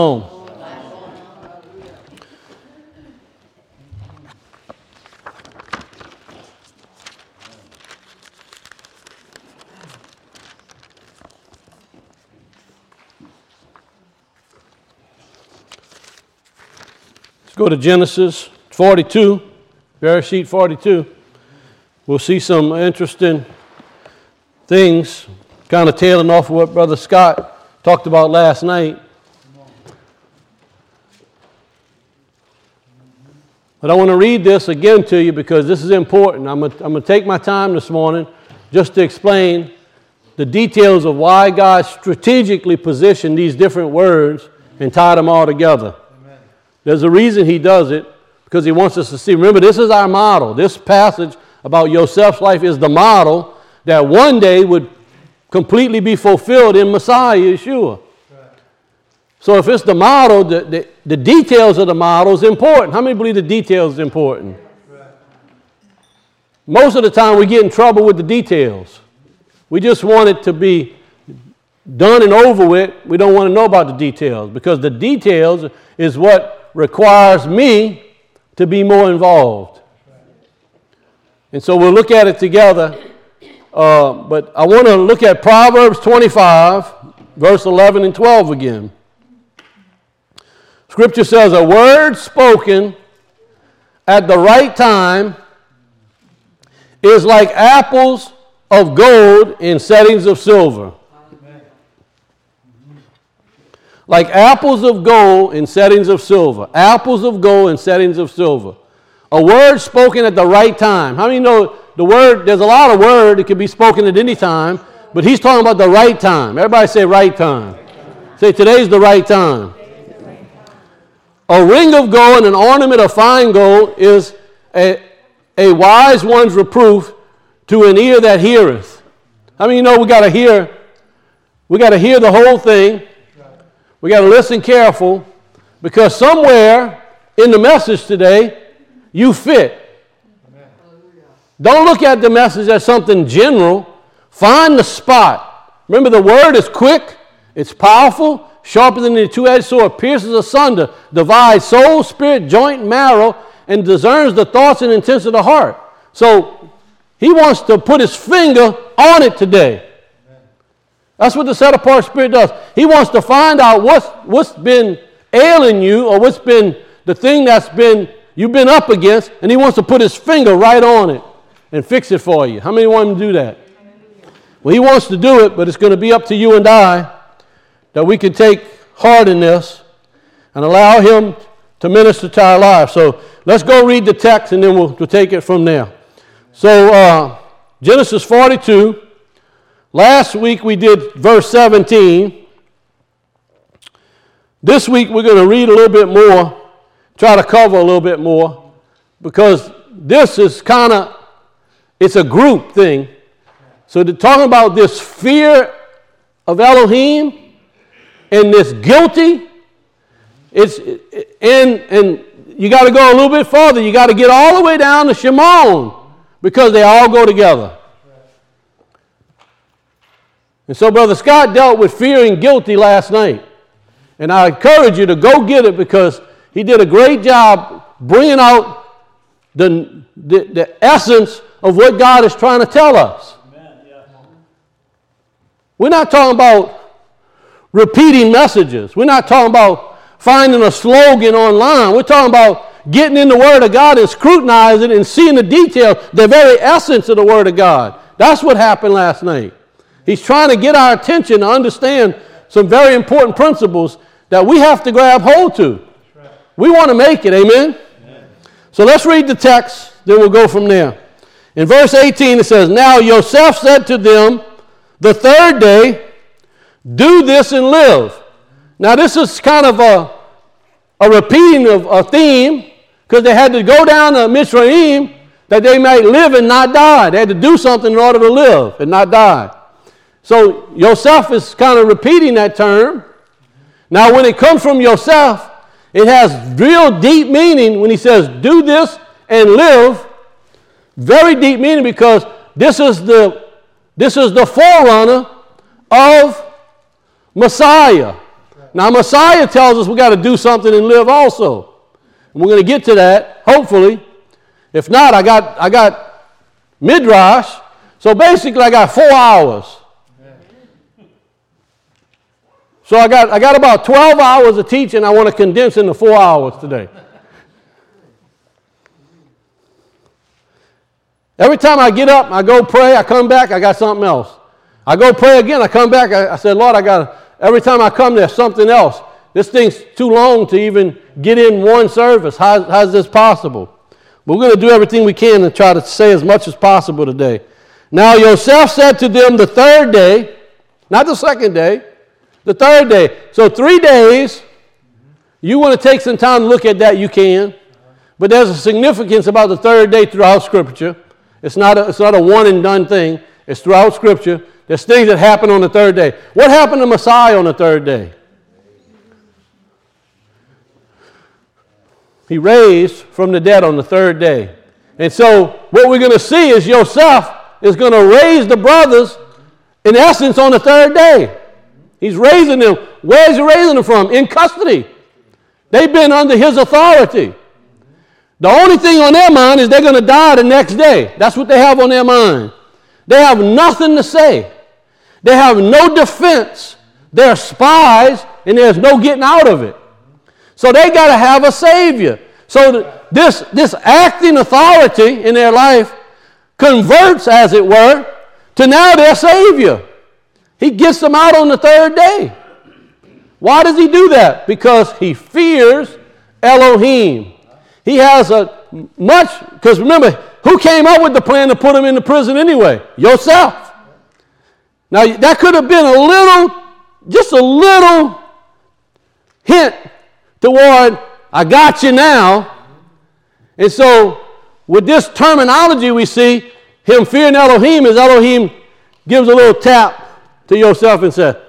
Home. Let's go to Genesis 42, Bereshit 42. We'll see some interesting things, kind of tailing off of what Brother Scott talked about last night. But I want to read this again to you because this is important. I'm going to take my time this morning just to explain the details of why God strategically positioned these different words and tied them all together. Amen. There's a reason he does it, because he wants us to see. Remember, this is our model. This passage about Joseph's life is the model that one day would completely be fulfilled in Messiah, Yeshua. So if it's the model, the details of the model is important. How many believe the details is important? Most of the time we get in trouble with the details. We just want it to be done and over with. We don't want to know about the details, because the details is what requires me to be more involved. And so we'll look at it together. But I want to look at Proverbs 25, verse 11 and 12 again. Scripture says, a word spoken at the right time is like apples of gold in settings of silver. Like apples of gold in settings of silver. Apples of gold in settings of silver. A word spoken at the right time. How many know the word, there's a lot of word that can be spoken at any time, but he's talking about the right time. Everybody say right time. Say today's the right time. A ring of gold and an ornament of fine gold is a wise one's reproof to an ear that heareth. How many know we got to hear? We got to hear the whole thing. We got to listen careful, because somewhere in the message today you fit. Don't look at the message as something general. Find the spot. Remember, the word is quick, it's powerful, sharper than a two-edged sword, pierces asunder, divides soul, spirit, joint, marrow, and discerns the thoughts and intents of the heart. So he wants to put his finger on it today. That's what the set-apart spirit does. He wants to find out what's been ailing you, or what's been the thing you've been up against, and he wants to put his finger right on it and fix it for you. How many want him to do that? Well, he wants to do it, but it's going to be up to you and I that we can take heart in this and allow him to minister to our lives. So let's go read the text, and then we'll take it from there. So Genesis 42. Last week we did verse 17. This week we're going to read a little bit more, try to cover a little bit more, because this is it's a group thing. So they're talking about this fear of Elohim and this guilty. And you got to go a little bit further. You got to get all the way down to Shimon, because they all go together. And so Brother Scott dealt with fear and guilty last night. And I encourage you to go get it, because he did a great job bringing out the essence of what God is trying to tell us. Amen. Yeah. We're not talking about repeating messages. We're not talking about finding a slogan online. We're talking about getting in the Word of God and scrutinizing it and seeing the detail, the very essence of the Word of God. That's what happened last night. He's trying to get our attention to understand some very important principles that we have to grab hold to. We want to make it, amen? So let's read the text, then we'll go from there. In verse 18 it says, Now Joseph said to them the third day, Do this and live. Now this is kind of a repeating of a theme, because they had to go down to Mitzrayim that they might live and not die. They had to do something in order to live and not die. So Joseph is kind of repeating that term. Now when it comes from Joseph, it has real deep meaning when he says, do this and live. Very deep meaning, because this is the forerunner of Messiah. Now, Messiah tells us we got to do something and live also. And we're going to get to that, hopefully. If not, I got Midrash. So basically, I got 4 hours. So I got about 12 hours of teaching I want to condense into 4 hours today. Every time I get up, I go pray, I come back, I got something else. I go pray again, I come back, I said, Lord, every time I come, there's something else. This thing's too long to even get in one service. How's this possible? But we're going to do everything we can to try to say as much as possible today. Now Yosef said to them the third day, not the second day, the third day. So 3 days, you want to take some time to look at that, you can. But there's a significance about the third day throughout Scripture. It's not a one and done thing. It's throughout Scripture. There's things that happen on the third day. What happened to Messiah on the third day? He raised from the dead on the third day. And so what we're going to see is Yosef is going to raise the brothers, in essence, on the third day. He's raising them. Where is he raising them from? In custody. They've been under his authority. The only thing on their mind is they're going to die the next day. That's what they have on their mind. They have nothing to say. They have no defense. They're spies, and there's no getting out of it. So they got to have a savior. So this acting authority in their life converts, as it were, to now their savior. He gets them out on the third day. Why does he do that? Because he fears Elohim. He has because remember, who came up with the plan to put him in the prison anyway? Yosef. Now, that could have been just a little hint toward, I got you now. And so, with this terminology we see, him fearing Elohim, is Elohim gives a little tap to Yosef and says,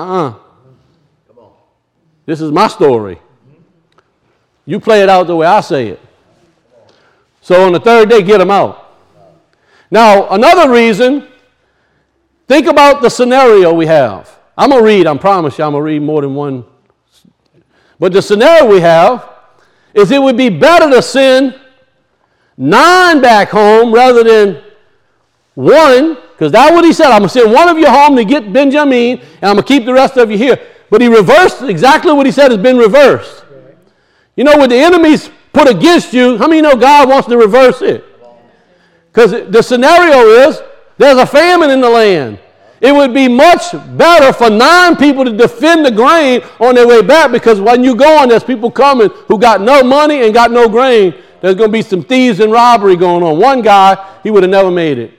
this is my story. You play it out the way I say it. So on the third day, get him out. Now, another reason, think about the scenario we have. I'm going to read, I promise you, I'm going to read more than one. But the scenario we have is it would be better to send 9 back home rather than 1, because that's what he said. I'm going to send one of you home to get Benjamin, and I'm going to keep the rest of you here. But he reversed exactly what he said has been reversed. You know, when the enemy's put against you, how many know God wants to reverse it? Because the scenario is there's a famine in the land. It would be much better for 9 people to defend the grain on their way back, because when you go on, there's people coming who got no money and got no grain. There's going to be some thieves and robbery going on. One guy, he would have never made it.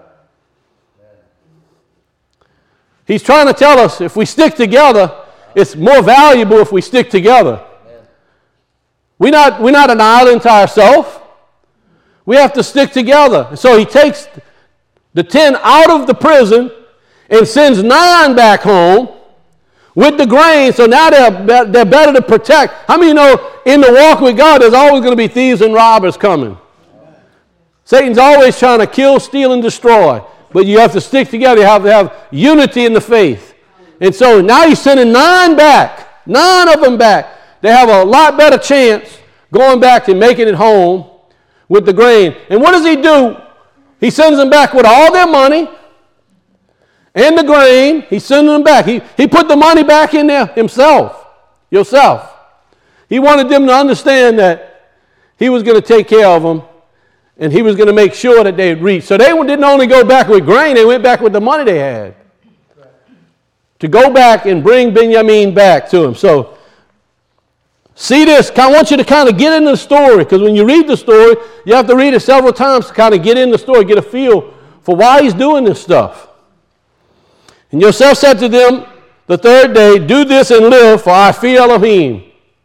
He's trying to tell us if we stick together, it's more valuable if we stick together. We're not an island to ourselves. We have to stick together. So he takes the 10 out of the prison and sends 9 back home with the grain. So now they're better to protect. How many know in the walk with God there's always going to be thieves and robbers coming? Satan's always trying to kill, steal, and destroy. But you have to stick together. You have to have unity in the faith. And so now he's sending 9 back. 9 of them back. They have a lot better chance going back to making it home with the grain. And what does he do? He sends them back with all their money and the grain. He sends them back. He put the money back in there himself. He wanted them to understand that he was going to take care of them, and he was going to make sure that they'd reach. So they didn't only go back with grain, they went back with the money they had. To go back and bring Benjamin back to him. So, see this. I want you to kind of get into the story, because when you read the story, you have to read it several times to kind of get in the story, get a feel for why he's doing this stuff. And Yosef said to them the third day, do this and live, for I fear Elohim.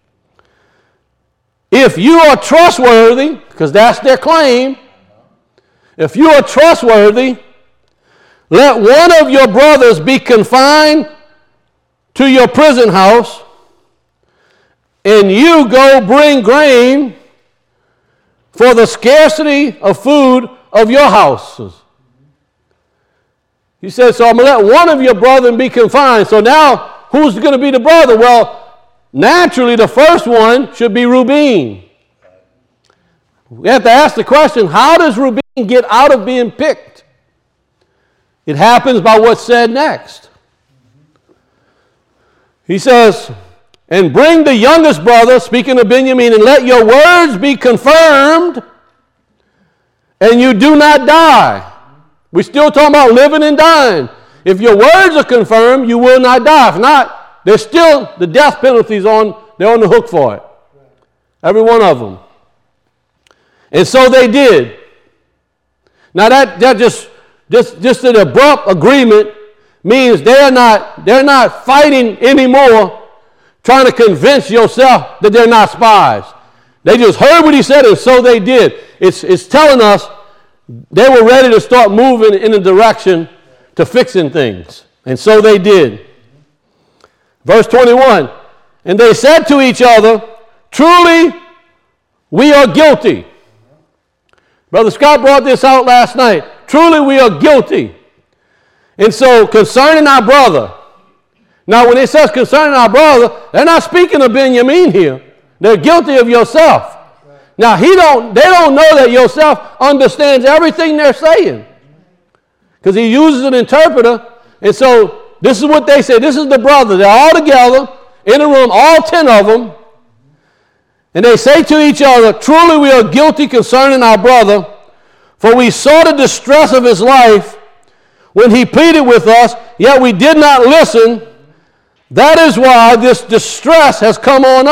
If you are trustworthy, because that's their claim, if you are trustworthy, let one of your brothers be confined to your prison house, and you go bring grain for the scarcity of food of your houses. He said, so I'm going to let one of your brethren be confined. So now who's going to be the brother? Well, naturally, the first one should be Reuben. We have to ask the question, how does Reuben get out of being picked? It happens by what's said next. He says, and bring the youngest brother, speaking of Benjamin, and let your words be confirmed, and you do not die. We're still talking about living and dying. If your words are confirmed, you will not die. If not, there's still the death penalties they're on the hook for it. Every one of them. And so they did. Now that just an abrupt agreement means they're not fighting anymore, trying to convince yourself that they're not spies. They just heard what he said, and so they did. It's telling us they were ready to start moving in a direction to fixing things. And so they did. Verse 21, and they said to each other, truly we are guilty. Brother Scott brought this out last night. Truly we are guilty. And so concerning our brother. Now when it says concerning our brother, they're not speaking of Benjamin here. They're guilty of yourself. Now they don't know that Yosef understands everything they're saying. Because he uses an interpreter. And so this is what they say. This is the brother. They're all together in a room, all 10 of them. And they say to each other, truly we are guilty concerning our brother, for we saw the distress of his life when he pleaded with us, yet we did not listen. That is why this distress has come upon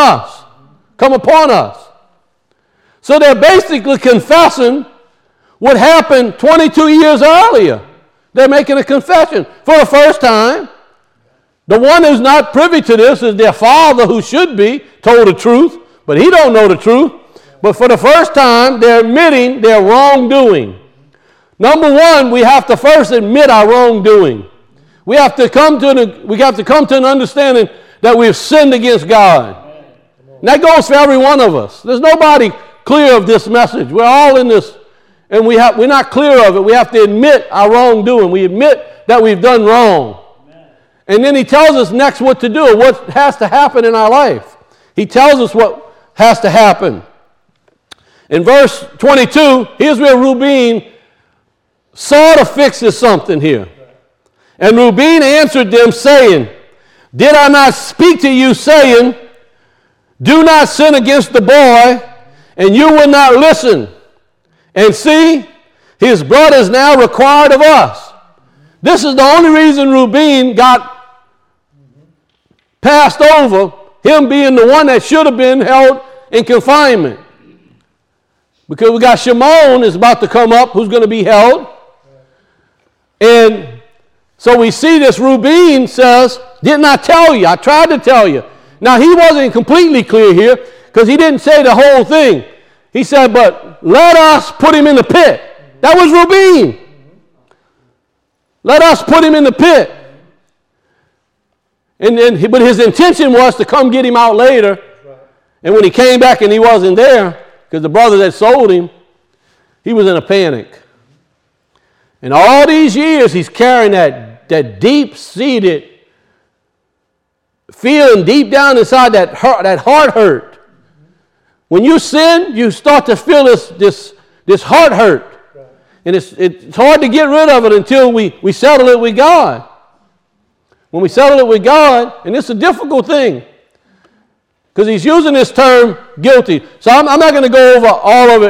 us. So they're basically confessing what happened 22 years earlier. They're making a confession for the first time. The one who's not privy to this is their father, who should be told the truth, but he don't know the truth. But for the first time, they're admitting their wrongdoing. Number one, we have to first admit our wrongdoing. We have to come to an understanding that we've sinned against God. And that goes for every one of us. There's nobody clear of this message. We're all in this, and we're not clear of it. We have to admit our wrongdoing. We admit that we've done wrong. And then he tells us next what to do, what has to happen in our life. He tells us what has to happen. In verse 22, here's where Reuben sort of fixes something here. And Reuben answered them, saying, did I not speak to you, saying, do not sin against the boy, and you will not listen? And see, his blood is now required of us. This is the only reason Reuben got passed over, him being the one that should have been held in confinement. Because we got Shimon is about to come up, who's going to be held. And so we see this. Reuben says, didn't I tell you? I tried to tell you. Now he wasn't completely clear here, because he didn't say the whole thing. He said, but let us put him in the pit. That was Reuben. Let us put him in the pit. But his intention was to come get him out later. And when he came back and he wasn't there, because the brother that sold him, he was in a panic. And all these years he's carrying that deep-seated feeling deep down inside that heart hurt. When you sin, you start to feel this heart hurt. And it's hard to get rid of it until we settle it with God. When we settle it with God, and it's a difficult thing, because he's using this term guilty. So I'm not going to go over all of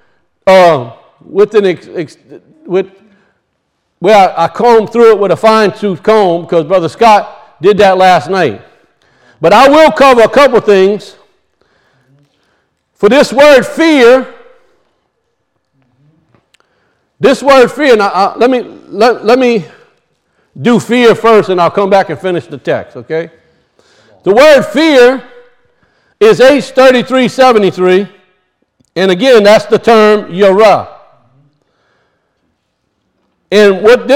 it where I combed through it with a fine-tooth comb, because Brother Scott did that last night. But I will cover a couple things. For this word fear, now let me do fear first, and I'll come back and finish the text, okay? The word fear is H3373, and again, that's the term yirah. And what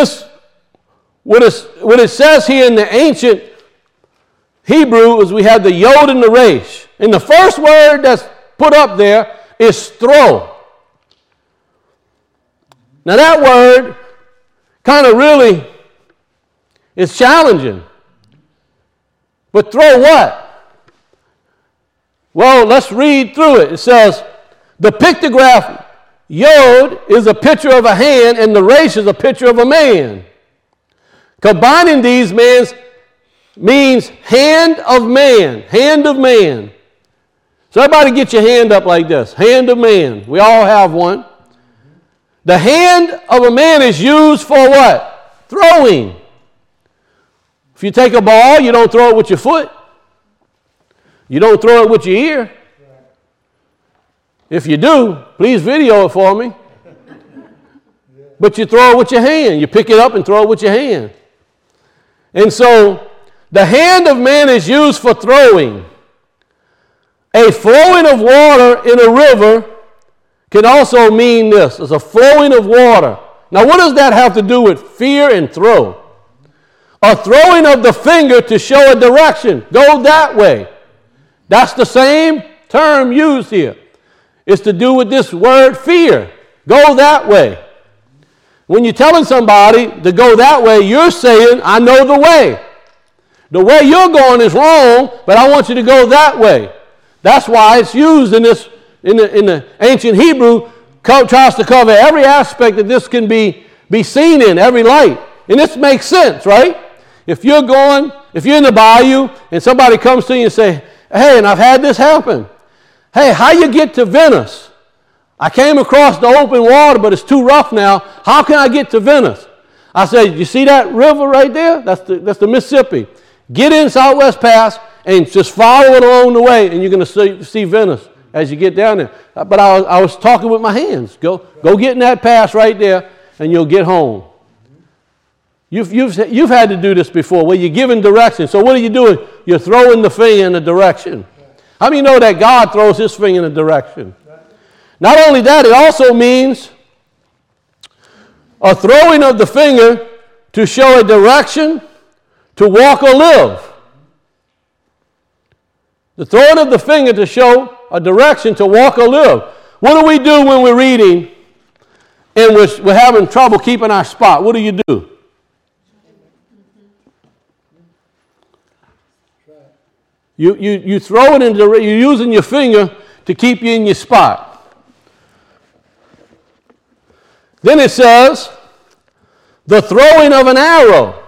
it says here in the ancient Hebrew is we have the yod and the resh. And the first word that's put up there is throw. Now that word kind of really is challenging. But throw what? Well, let's read through it. It says, the pictograph Yod is a picture of a hand, and the Resh is a picture of a man. Combining these means hand of man, hand of man. So everybody get your hand up like this, hand of man. We all have one. The hand of a man is used for what? Throwing. If you take a ball, you don't throw it with your foot. You don't throw it with your ear. If you do, please video it for me. But you throw it with your hand. You pick it up and throw it with your hand. And so the hand of man is used for throwing. A flowing of water in a river can also mean this. It's a flowing of water. Now, what does that have to do with fear and throw? A throwing of the finger to show a direction. Go that way. That's the same term used here. It's to do with this word fear. Go that way. When you're telling somebody to go that way, you're saying, I know the way. The way you're going is wrong, but I want you to go that way. That's why it's used in the ancient Hebrew, tries to cover every aspect that this can be seen in, every light. And this makes sense, right? If you're in the bayou and somebody comes to you and say, hey, and I've had this happen. Hey, how you get to Venice? I came across the open water, but it's too rough now. How can I get to Venice? I said, you see that river right there? That's the Mississippi. Get in Southwest Pass and just follow it along the way, and you're going to see Venice as you get down there. But I was talking with my hands. Go get in that pass right there, and you'll get home. You've had to do this before, where you're giving direction. So what are you doing? You're throwing the finger in a direction. How many know that God throws his finger in a direction? Not only that, it also means a throwing of the finger to show a direction, to walk or live. The throwing of the finger to show a direction, to walk or live. What do we do when we're reading and we're having trouble keeping our spot? What do? You throw it in you're using your finger to keep you in your spot. Then it says, the throwing of an arrow.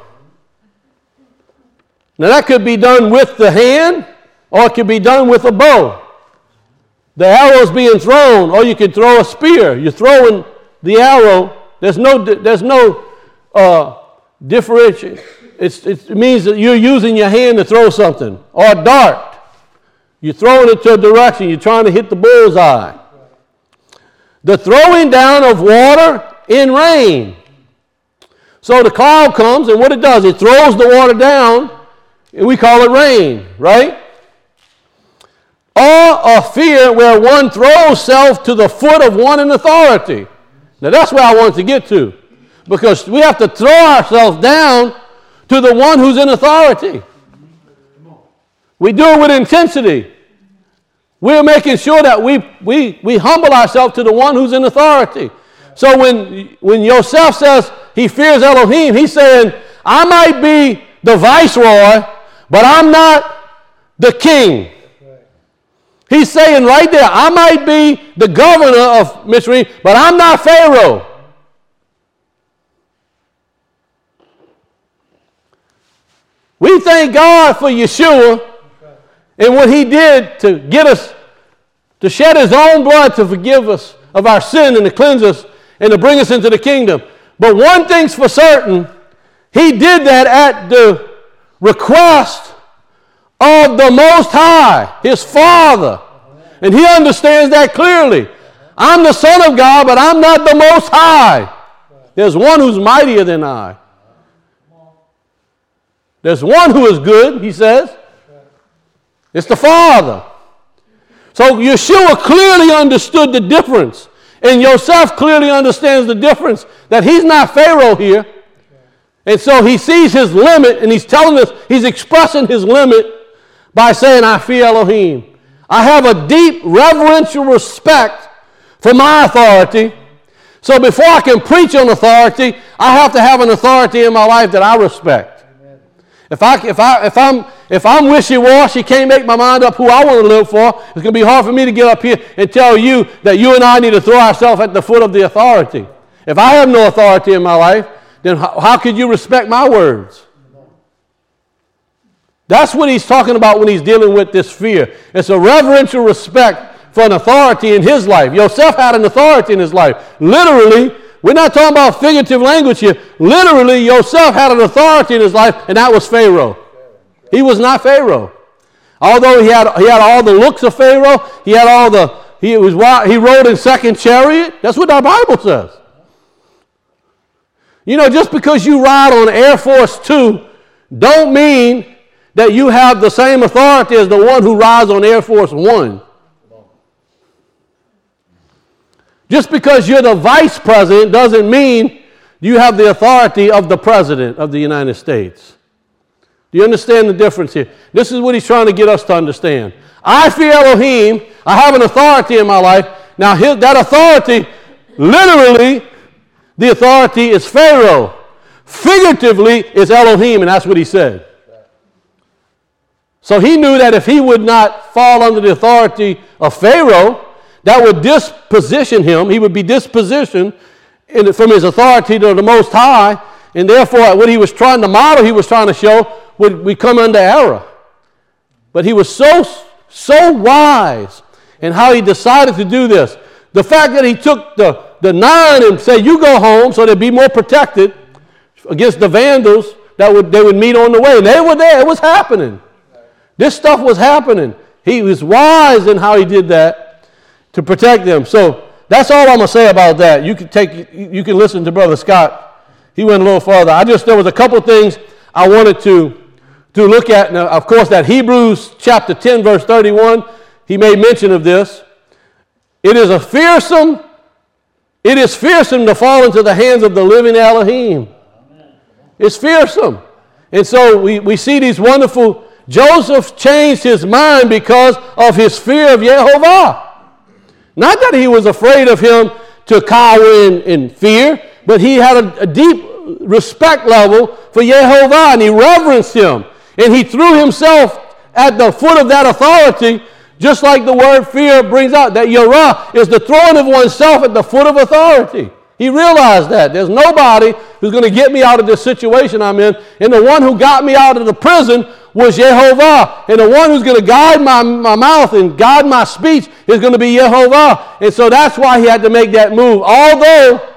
Now that could be done with the hand, or it could be done with a bow. The arrow is being thrown, or you could throw a spear. You're throwing the arrow. There's no differentiation. It means that you're using your hand to throw something, or a dart. You're throwing it to a direction. You're trying to hit the bullseye. The throwing down of water in rain. So the cloud comes, and what it does, it throws the water down, and we call it rain, right? Or a fear where one throws self to the foot of one in authority. Now that's where I wanted to get to, because we have to throw ourselves down to the one who's in authority. We do it with intensity. We're making sure that we humble ourselves to the one who's in authority. So when Yosef says he fears Elohim, he's saying, I might be the viceroy, but I'm not the king. He's saying right there, I might be the governor of Mitzrayim, but I'm not Pharaoh. We thank God for Yeshua and what he did to get us, to shed his own blood to forgive us of our sin and to cleanse us and to bring us into the kingdom. But one thing's for certain, he did that at the request of the Most High, his Father. And he understands that clearly. I'm the Son of God, but I'm not the Most High. There's one who's mightier than I. There's one who is good, he says. It's the Father. So Yeshua clearly understood the difference. And Yosef clearly understands the difference, that he's not Pharaoh here. And so he sees his limit, and he's telling us, he's expressing his limit by saying, I fear Elohim. I have a deep reverential respect for my authority. So before I can preach on authority, I have to have an authority in my life that I respect. If if I'm wishy-washy, can't make my mind up who I want to live for, it's going to be hard for me to get up here and tell you that you and I need to throw ourselves at the foot of the authority. If I have no authority in my life, then how could you respect my words? That's what he's talking about when he's dealing with this fear. It's a reverential respect for an authority in his life. Yosef had an authority in his life. Literally, we're not talking about figurative language here. Literally, Yosef had an authority in his life, and that was Pharaoh. He was not Pharaoh. Although he had all the looks of Pharaoh, he rode in second chariot. That's what our Bible says. You know, just because you ride on Air Force 2 don't mean that you have the same authority as the one who rides on Air Force 1. Just because you're the vice president doesn't mean you have the authority of the president of the United States. Do you understand the difference here? This is what he's trying to get us to understand. I fear Elohim. I have an authority in my life. Now, that authority, literally, the authority is Pharaoh. Figuratively, it's Elohim, and that's what he said. So he knew that if he would not fall under the authority of Pharaoh, that would disposition him. He would be dispositioned from his authority to the Most High, and therefore what he was trying to model, he was trying to show, would come under error. But he was so wise in how he decided to do this. The fact that he took the 9 and said, you go home, so they'd be more protected against the vandals they would meet on the way. And they were there. It was happening. This stuff was happening. He was wise in how he did that to protect them. So that's all I'm going to say about that. You can listen to Brother Scott. He went a little further. There was a couple things I wanted to look at. Now, of course, that Hebrews chapter 10, verse 31, he made mention of this. It is fearsome to fall into the hands of the living Elohim. It's fearsome. And so we see these wonderful. Joseph changed his mind because of his fear of Yehovah. Not that he was afraid of him to cower in fear, but he had a deep respect level for Yehovah, and he reverenced him. And he threw himself at the foot of that authority, just like the word fear brings out, that Yerah is the throwing of oneself at the foot of authority. He realized that. There's nobody who's going to get me out of this situation I'm in, and the one who got me out of the prison was Yehovah. And the one who's going to guide my mouth and guide my speech is going to be Yehovah. And so that's why he had to make that move. Although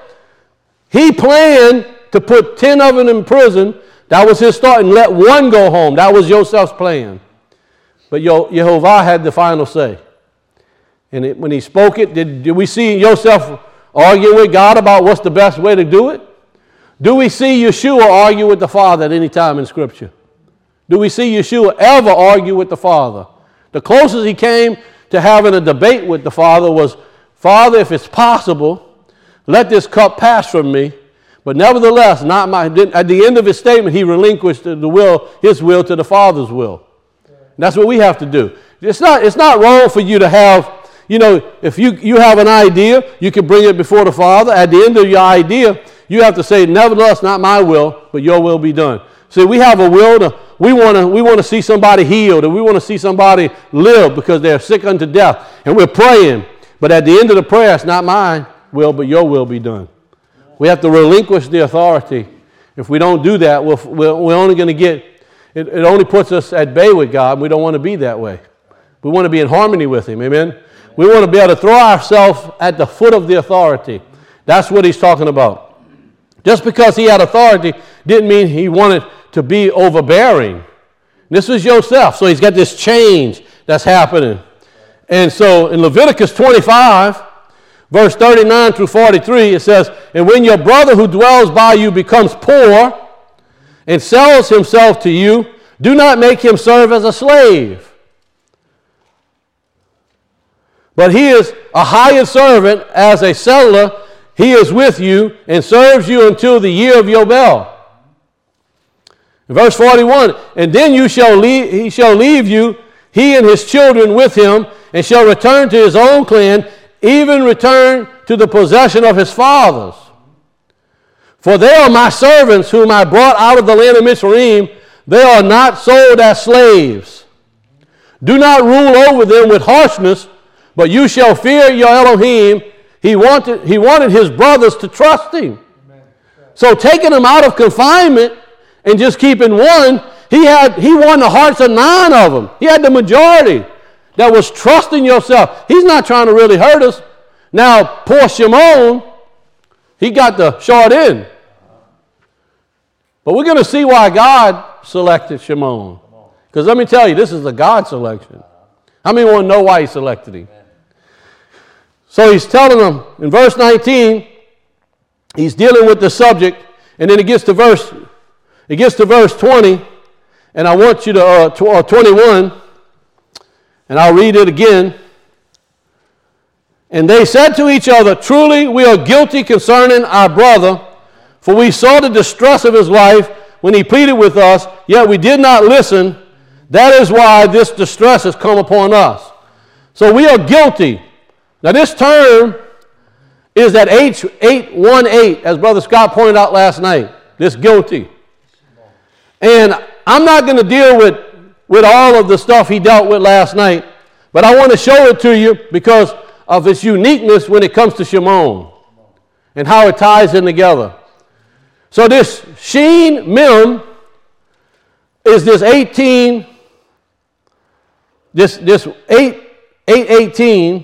he planned to put 10 of them in prison, that was his thought, and let one go home. That was Joseph's plan. But Yehovah had the final say. And when he spoke it, did we see Joseph argue with God about what's the best way to do it? Do we see Yeshua argue with the Father at any time in Scripture? Do we see Yeshua ever argue with the Father? The closest he came to having a debate with the Father was, Father, if it's possible, let this cup pass from me. But nevertheless, not my. At the end of his statement, he relinquished his will to the Father's will. And that's what we have to do. It's not wrong for you to have, if you have an idea, you can bring it before the Father. At the end of your idea, you have to say, nevertheless, not my will, but your will be done. See, we have a will we want to see somebody healed, and we want to see somebody live because they're sick unto death. And we're praying. But at the end of the prayer, it's not my will, but your will be done. We have to relinquish the authority. If we don't do that, we're only going to get, it only puts us at bay with God, and we don't want to be that way. We want to be in harmony with Him, amen? We want to be able to throw ourselves at the foot of the authority. That's what he's talking about. Just because he had authority didn't mean he wanted to be overbearing. This was Joseph, so he's got this change that's happening. And so in Leviticus 25, verse 39 through 43, it says, and when your brother who dwells by you becomes poor and sells himself to you, do not make him serve as a slave. But he is a hired servant as a settler. He is with you and serves you until the year of Yobel. Verse 41, and then he shall leave you, he and his children with him, and shall return to his own clan, even return to the possession of his fathers. For they are my servants whom I brought out of the land of Mitzrayim. They are not sold as slaves. Do not rule over them with harshness, but you shall fear your Elohim. He wanted his brothers to trust him. So taking them out of confinement and just keeping one, he won the hearts of 9 of them. He had the majority that was trusting yourself. He's not trying to really hurt us. Now, poor Shimon, he got the short end. But we're going to see why God selected Shimon. Because let me tell you, this is a God selection. How many want to know why he selected him? So he's telling them in verse 19, he's dealing with the subject, and then it gets to verse 20, and I want you to 21, and I'll read it again. And they said to each other, truly we are guilty concerning our brother, for we saw the distress of his life when he pleaded with us, yet we did not listen. That is why this distress has come upon us. So we are guilty. Now this term is that H818, as Brother Scott pointed out last night, this guilty. And I'm not going to deal with all of the stuff he dealt with last night, but I want to show it to you because of its uniqueness when it comes to Shimon and how it ties in together. So this Sheen Mem is this 818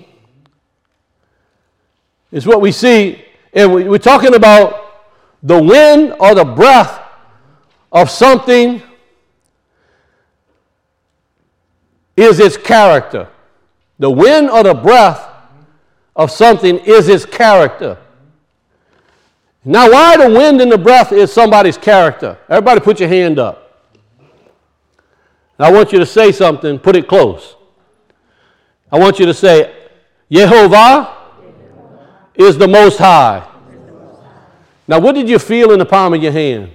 is what we see, and we're talking about the wind or the breath of something is its character. The wind or the breath of something is its character. Now, why the wind and the breath is somebody's character? Everybody put your hand up. Now, I want you to say something, put it close. I want you to say, Yehovah is the Most High. Now, what did you feel in the palm of your hand?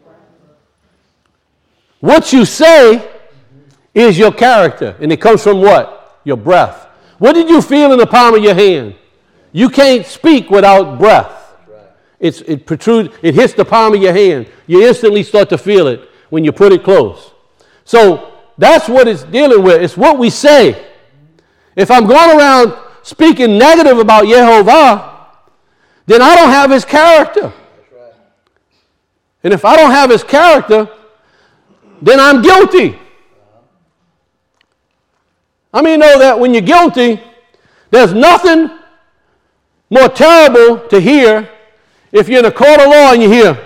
What you say is your character, and it comes from what? Your breath. What did you feel in the palm of your hand? You can't speak without breath. It protrudes, it hits the palm of your hand. You instantly start to feel it when you put it close. So that's what it's dealing with. It's what we say. If I'm going around speaking negative about Yehovah, then I don't have his character. And if I don't have his character, then I'm guilty. I mean, know that when you're guilty, there's nothing more terrible to hear if you're in a court of law and you hear,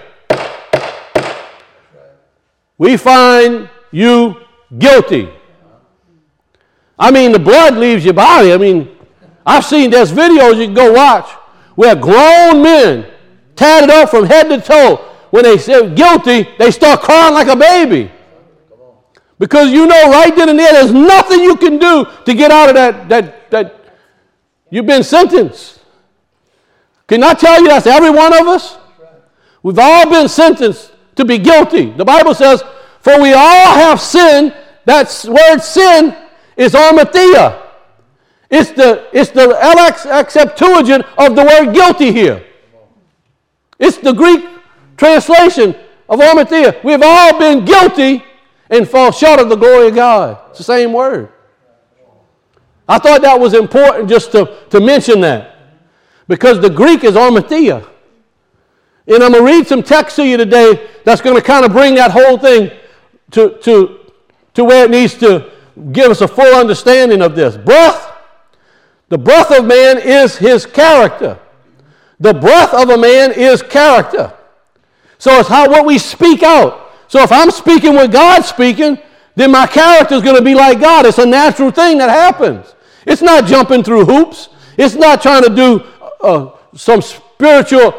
we find you guilty. I mean, the blood leaves your body. I mean, I've seen, there's videos you can go watch where grown men, tatted up from head to toe, when they say guilty, they start crying like a baby. Because you know right then and there's nothing you can do to get out of that you've been sentenced. Can I tell you that's every one of us? We've all been sentenced to be guilty. The Bible says, for we all have sinned. That word sin is armathea. It's the LX Septuagint of the word guilty here. It's the Greek translation of armathea. We've all been guilty and fall short of the glory of God. It's the same word. I thought that was important just to mention that. Because the Greek is armathea. And I'm going to read some text to you today that's going to kind of bring that whole thing to where it needs to give us a full understanding of this. Breath, the breath of man is his character. The breath of a man is character. So it's what we speak out. So if I'm speaking with God speaking, then my character is going to be like God. It's a natural thing that happens. It's not jumping through hoops. It's not trying to do some spiritual,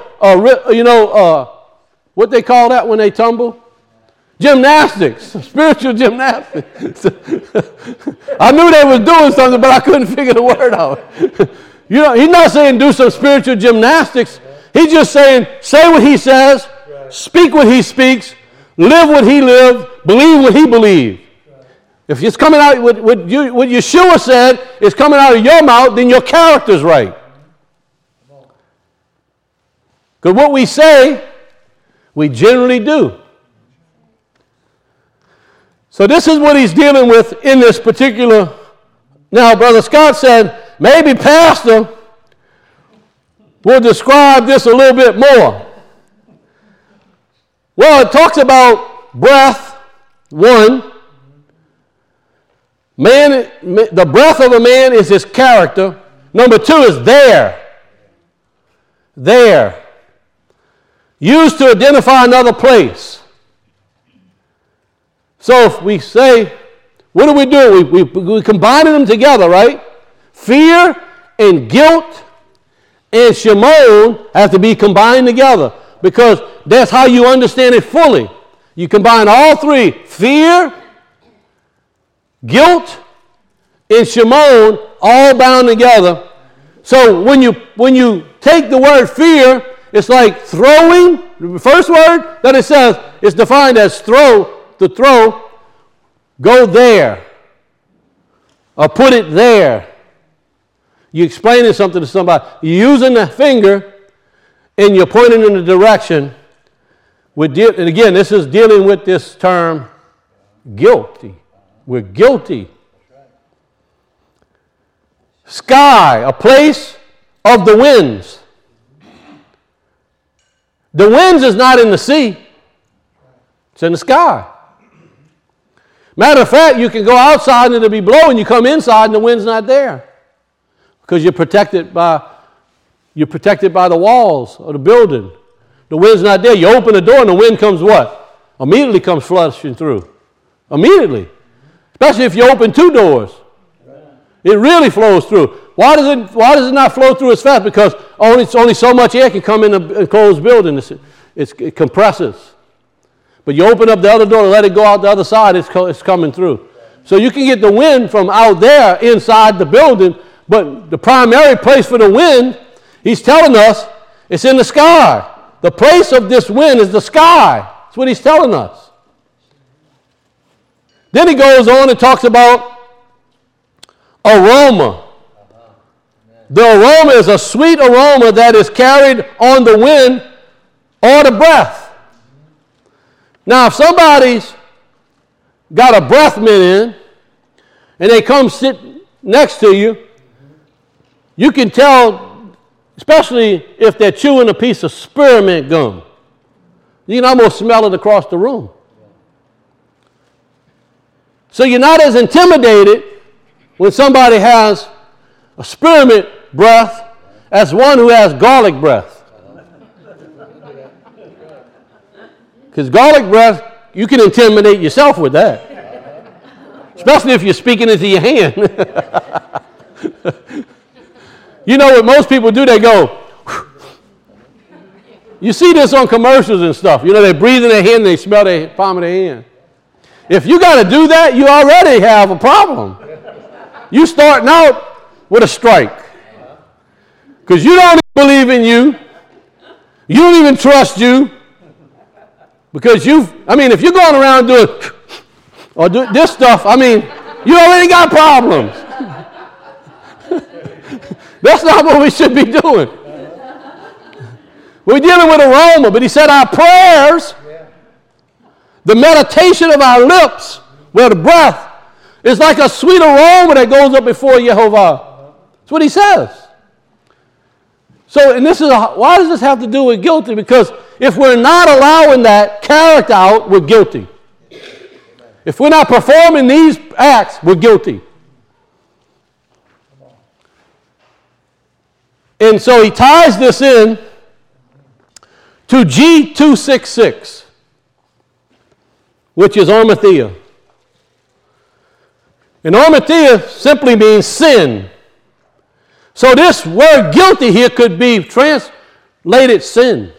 what they call that when they tumble? Gymnastics, spiritual gymnastics. I knew they was doing something, but I couldn't figure the word out. He's not saying do some spiritual gymnastics. He's just saying, say what he says, speak what he speaks, live what he lived, believe what he believed. If it's coming out, what Yeshua said is coming out of your mouth, then your character's right. Because what we say, we generally do. So this is what he's dealing with in this particular. Now, Brother Scott said, maybe Pastor will describe this a little bit more. Well, it talks about breath, one. Man, the breath of a man is his character. Number two is there. There. Used to identify another place. So if we say, what do? We combining them together, right? Fear and guilt and Shimon have to be combined together because that's how you understand it fully. You combine all three, fear, guilt, and Shimon, all bound together. So when you take the word fear, it's like throwing. The first word that it says is defined as throw, to throw. Go there. Or put it there. You're explaining something to somebody. You're using the finger and you're pointing in the direction. And again, this is dealing with this term guilty. We're guilty. Sky, a place of the winds. The winds is not in the sea. It's in the sky. Matter of fact, you can go outside and it'll be blowing. You come inside and the wind's not there. Because you're protected by the walls of the building. The wind's not there. You open the door and the wind comes what? Immediately comes flushing through. Immediately. Especially if you open two doors. It really flows through. Why does it not flow through as fast? Because only so much air can come in a closed building. It compresses. But you open up the other door and let it go out the other side, it's coming through. So you can get the wind from out there inside the building, but the primary place for the wind, he's telling us, it's in the sky. The place of this wind is the sky. That's what he's telling us. Then he goes on and talks about aroma. The aroma is a sweet aroma that is carried on the wind or the breath. Now, if somebody's got a breath mint in and they come sit next to you, you can tell, especially if they're chewing a piece of spearmint gum. You can almost smell it across the room. So you're not as intimidated when somebody has a spearmint breath as one who has garlic breath. Because garlic breath, you can intimidate yourself with that. Especially if you're speaking into your hand. You know what most people do? They go, you see this on commercials and stuff. You know, they breathe in their hand and they smell the palm of their hand. If you got to do that, you already have a problem. You starting out with a strike. Because you don't even believe in you. You don't even trust you. Because if you're going around doing or do this stuff, you already got problems. That's not what we should be doing. We're dealing with aroma, but he said our prayers, the meditation of our lips, where the breath is like a sweet aroma that goes up before Yehovah. That's what he says. So, and why does this have to do with guilty? Because if we're not allowing that character out, we're guilty. If we're not performing these acts, we're guilty. And so he ties this in to G266, which is Arimathea. And Arimathea simply means sin. So this word guilty here could be translated sin.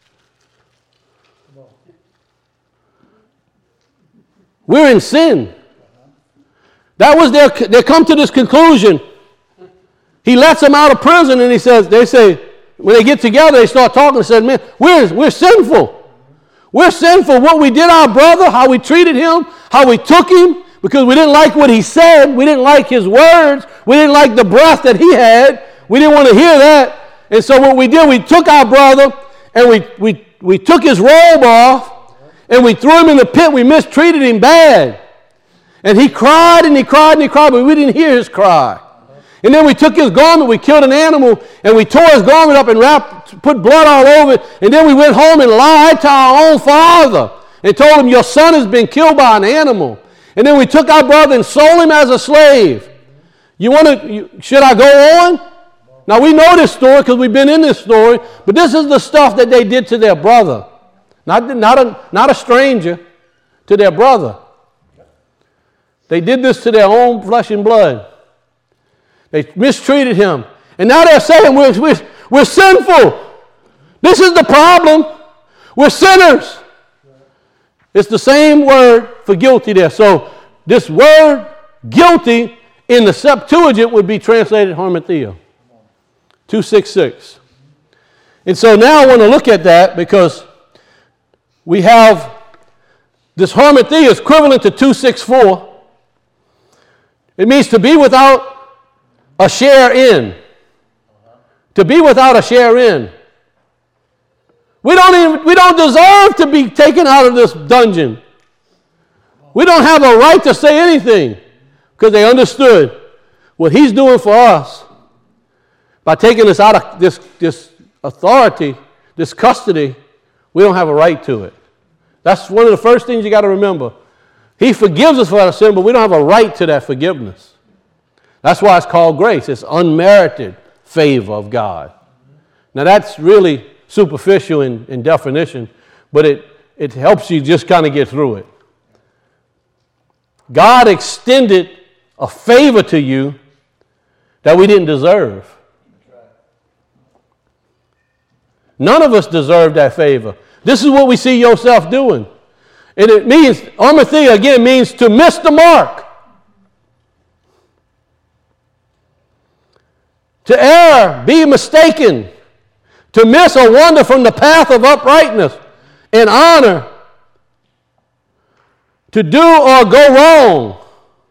We're in sin. That was they come to this conclusion. He lets them out of prison and they say, when they get together, they start talking and say, man, we're sinful. We're sinful. What we did our brother, how we treated him, how we took him, because we didn't like what he said. We didn't like his words. We didn't like the breath that he had. We didn't want to hear that. And so what we did, we took our brother and we took his robe off and we threw him in the pit. We mistreated him bad. And he cried and he cried and he cried, but we didn't hear his cry. And then we took his garment, we killed an animal, and we tore his garment up and put blood all over it. And then we went home and lied to our own father and told him, your son has been killed by an animal. And then we took our brother and sold him as a slave. Should I go on? Now we know this story because we've been in this story, but this is the stuff that they did to their brother. Not a stranger, to their brother. They did this to their own flesh and blood. They mistreated him. And now they're saying we're sinful. This is the problem. We're sinners. It's the same word for guilty there. So this word guilty in the Septuagint would be translated hamartia. 266. And so now I want to look at that because we have this hamartia is equivalent to 264. It means to be without a share in. To be without a share in. We don't deserve to be taken out of this dungeon. We don't have a right to say anything because they understood what he's doing for us by taking us out of this authority, this custody. We don't have a right to it. That's one of the first things you got to remember. He forgives us for our sin, but we don't have a right to that forgiveness. That's why it's called grace. It's unmerited favor of God. Now that's really superficial in definition, but it helps you just kind of get through it. God extended a favor to you that we didn't deserve. None of us deserve that favor. This is what we see Yosef doing. And it means, hamartia again means to miss the mark. To err, be mistaken. To miss or wander from the path of uprightness and honor. To do or go wrong.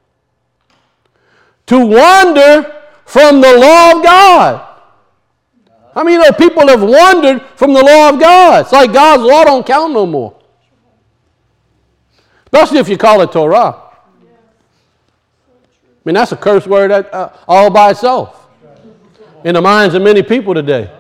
To wander from the law of God. How many people have wandered from the law of God? It's like God's law don't count no more. Especially if you call it Torah. I mean, that's a curse word all by itself in the minds of many people today.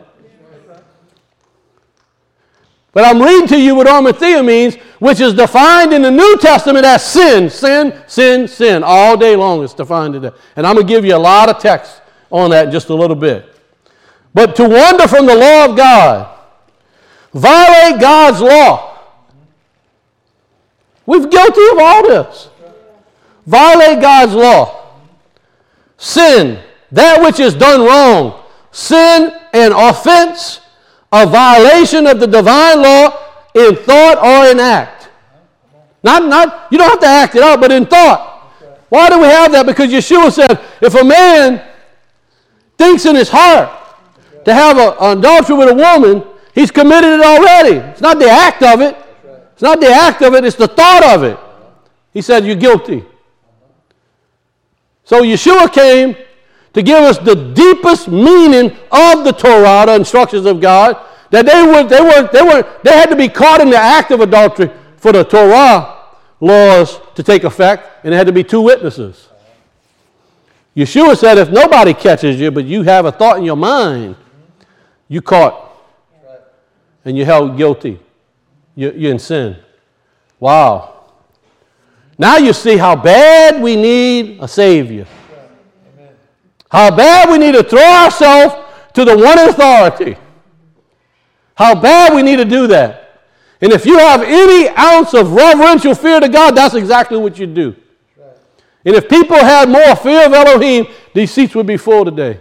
But I'm reading to you what hamartia means, which is defined in the New Testament as sin, sin, sin, sin. All day long it's defined today. And I'm going to give you a lot of text on that in just a little bit. But to wander from the law of God, violate God's law. We're guilty of all this. Violate God's law. Sin, that which is done wrong. Sin and offense, a violation of the divine law in thought or in act. Not you don't have to act it out, but in thought. Why do we have that? Because Yeshua said, if a man thinks in his heart to have an adultery with a woman, he's committed it already. It's not the act of it. It's not the act of it, it's the thought of it. He said, you're guilty. So Yeshua came to give us the deepest meaning of the Torah, the instructions of God, that they had to be caught in the act of adultery for the Torah laws to take effect, and there had to be two witnesses. Yeshua said, if nobody catches you, but you have a thought in your mind, you caught and you're held guilty. You're in sin. Wow. Now you see how bad we need a Savior. How bad we need to throw ourselves to the one authority. How bad we need to do that. And if you have any ounce of reverential fear to God, that's exactly what you do. And if people had more fear of Elohim, these seats would be full today.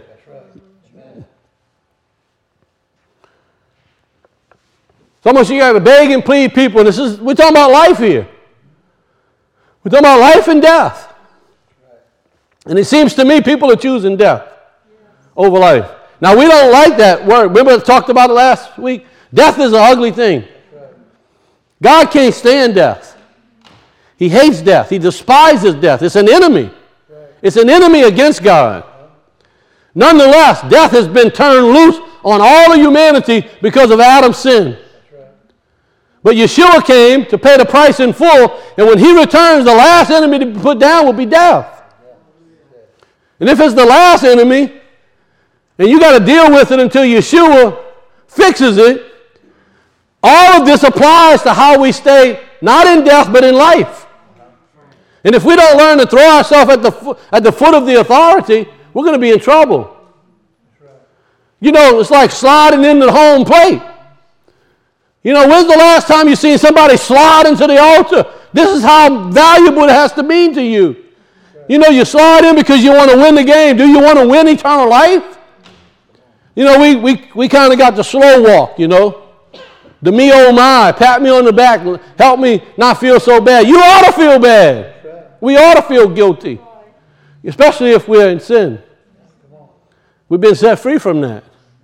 So much you got to beg and plead people. And we're talking about life here. We're talking about life and death. And it seems to me people are choosing death over life. Now we don't like that word. Remember I talked about it last week? Death is an ugly thing. God can't stand death. He hates death. He despises death. It's an enemy. It's an enemy against God. Nonetheless, death has been turned loose on all of humanity because of Adam's sin. But Yeshua came to pay the price in full, and when he returns, the last enemy to be put down will be death. And if it's the last enemy, and you got to deal with it until Yeshua fixes it, all of this applies to how we stay not in death but in life. And if we don't learn to throw ourselves at the foot of the authority, we're going to be in trouble. You know, it's like sliding into the home plate. You know, when's the last time you seen somebody slide into the altar? This is how valuable it has to be to you. You know, you slide in because you want to win the game. Do you want to win eternal life? You know, we kind of got the slow walk, you know. The me oh my, pat me on the back, help me not feel so bad. You ought to feel bad. We ought to feel guilty, especially if we're in sin. We've been set free from that.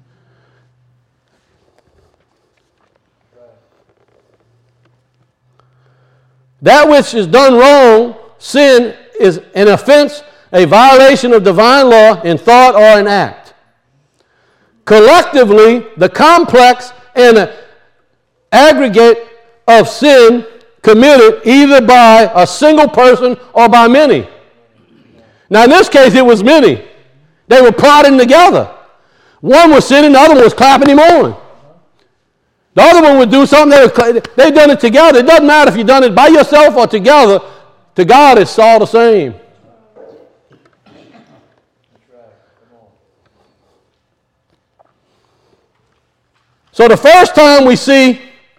That which is done wrong, sin, is an offense, a violation of divine law in thought or in act. Collectively, the complex and aggregate of sin committed either by a single person or by many. Now, in this case, it was many. They were plotting together. One was sinning, the other one was clapping him on. The other one would do something, they done it together. It doesn't matter if you've done it by yourself or together. To God, it's all the same. So the first time we see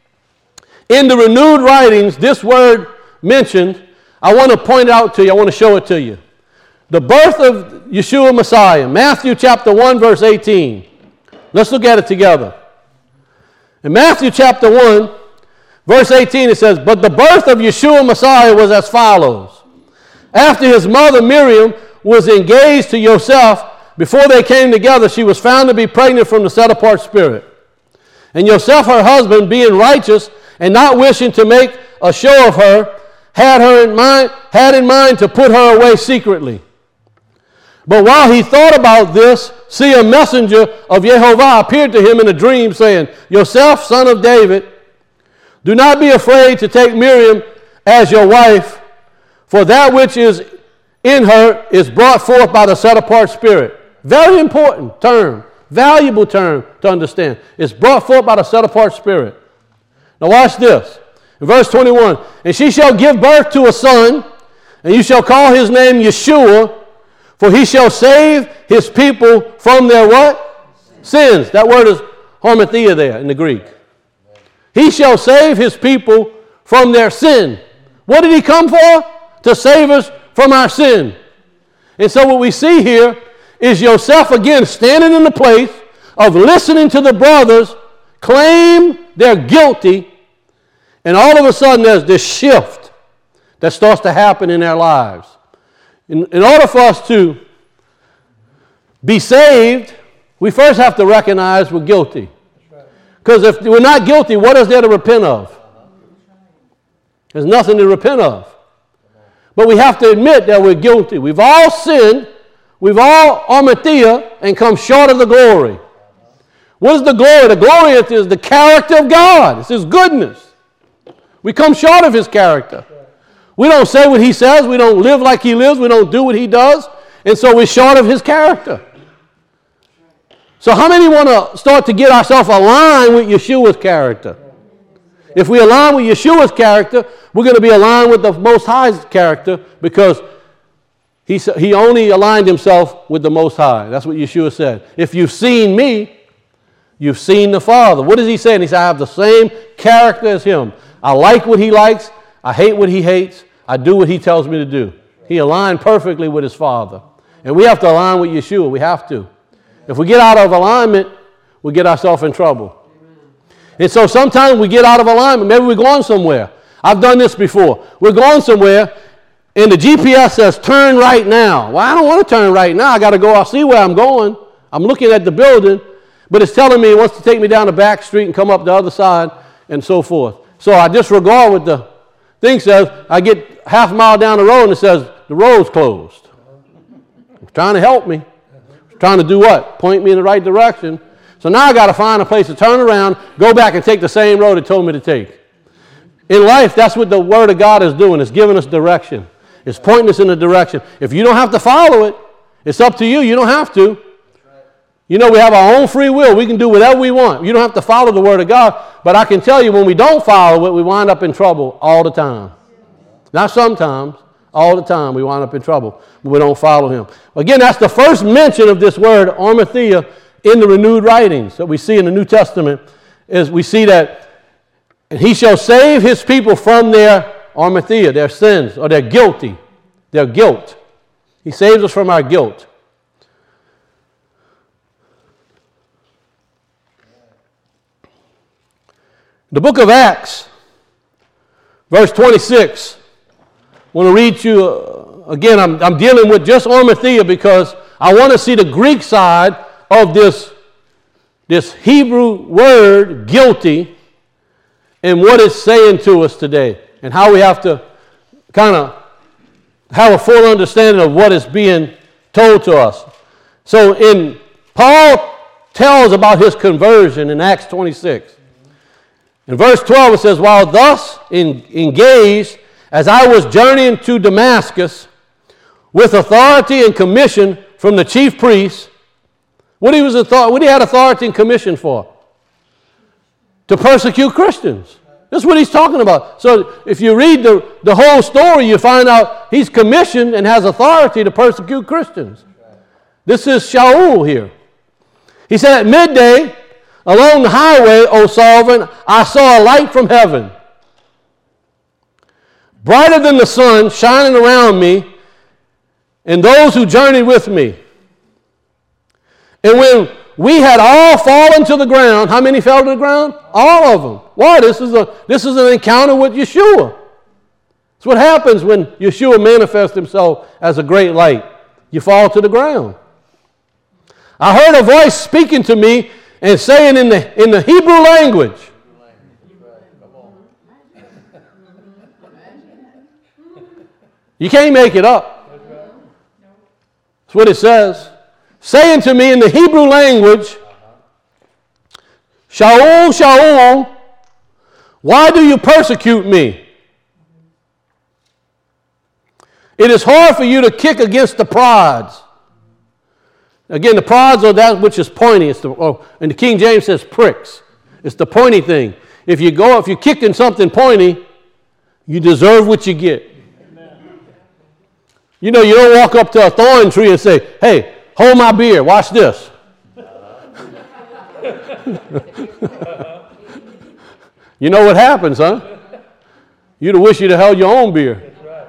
in the renewed writings this word mentioned, I want to point it out to you. I want to show it to you. The birth of Yeshua Messiah, Matthew chapter 1, verse 18. Let's look at it together. In Matthew chapter 1, verse 18, it says, "But the birth of Yeshua Messiah was as follows. After his mother Miriam was engaged to Joseph, before they came together, she was found to be pregnant from the set-apart spirit. And Joseph, her husband, being righteous and not wishing to make a show of her, had in mind to put her away secretly. But while he thought about this, see, a messenger of Jehovah appeared to him in a dream, saying, Joseph, son of David, do not be afraid to take Miriam as your wife, for that which is in her is brought forth by the set-apart spirit." Very important term, valuable term to understand. It's brought forth by the set-apart spirit. Now watch this. In verse 21, "And she shall give birth to a son, and you shall call his name Yeshua, for he shall save his people from their" what? Sins. That word is hamartia there in the Greek. He shall save his people from their sin. What did he come for? To save us from our sin. And so what we see here is Joseph again standing in the place of listening to the brothers claim they're guilty, and all of a sudden there's this shift that starts to happen in their lives. In order for us to be saved, we first have to recognize we're guilty. Because if we're not guilty, what is there to repent of? There's nothing to repent of. But we have to admit that we're guilty. We've all sinned. We've all hamartia and come short of the glory. What is the glory? The glory is the character of God. It's his goodness. We come short of his character. We don't say what he says. We don't live like he lives. We don't do what he does. And so we're short of his character. So how many want to start to get ourselves aligned with Yeshua's character? If we align with Yeshua's character, we're going to be aligned with the Most High's character, because he only aligned himself with the Most High. That's what Yeshua said. If you've seen me, you've seen the Father. What is he saying? He said, I have the same character as him. I like what he likes. I hate what he hates. I do what he tells me to do. He aligned perfectly with his Father. And we have to align with Yeshua. We have to. If we get out of alignment, we get ourselves in trouble. And so sometimes we get out of alignment. Maybe we're going somewhere. I've done this before. We're going somewhere, and the GPS says, turn right now. Well, I don't want to turn right now. I got to go. I'll see where I'm going. I'm looking at the building, but it's telling me it wants to take me down the back street and come up the other side and so forth. So I disregard what the thing says. I get half a mile down the road, and it says, the road's closed. It's trying to help me. It's trying to do what? Point me in the right direction. So now I got to find a place to turn around, go back and take the same road it told me to take. In life, that's what the Word of God is doing. It's giving us direction. It's pointing us in a direction. If you don't have to follow it, it's up to you. You don't have to. You know, we have our own free will. We can do whatever we want. You don't have to follow the Word of God. But I can tell you, when we don't follow it, we wind up in trouble all the time. Not sometimes, all the time we wind up in trouble when we don't follow Him. Again, that's the first mention of this word, armathea, in the renewed writings that we see in the New Testament. Is we see that, and He shall save His people from their armathea, their sins, or their guilt. He saves us from our guilt. The book of Acts, verse 26. I want to read you, again, I'm dealing with just armathea because I want to see the Greek side of this Hebrew word, guilty, and what it's saying to us today, and how we have to kind of have a full understanding of what is being told to us. So Paul tells about his conversion in Acts 26. In verse 12 it says, while thus engaged, as I was journeying to Damascus with authority and commission from the chief priests, what he had authority and commission for? To persecute Christians. That's what he's talking about. So if you read the whole story, you find out he's commissioned and has authority to persecute Christians. This is Shaul here. He said, at midday, along the highway, O sovereign, I saw a light from heaven, brighter than the sun, shining around me and those who journeyed with me. And when we had all fallen to the ground, how many fell to the ground? All of them. Why? This is an encounter with Yeshua. It's what happens when Yeshua manifests himself as a great light. You fall to the ground. I heard a voice speaking to me and saying in the Hebrew language. You can't make it up. That's what it says. Saying to me in the Hebrew language, Shaul, Shaul, why do you persecute me? It is hard for you to kick against the prods. Again, the prods are that which is pointy. And the King James says pricks. It's the pointy thing. If you kick in something pointy, you deserve what you get. Amen. You know, you don't walk up to a thorn tree and say, hey, hold my beer, watch this. You know what happens, huh? You'd have wished you'd have held your own beer.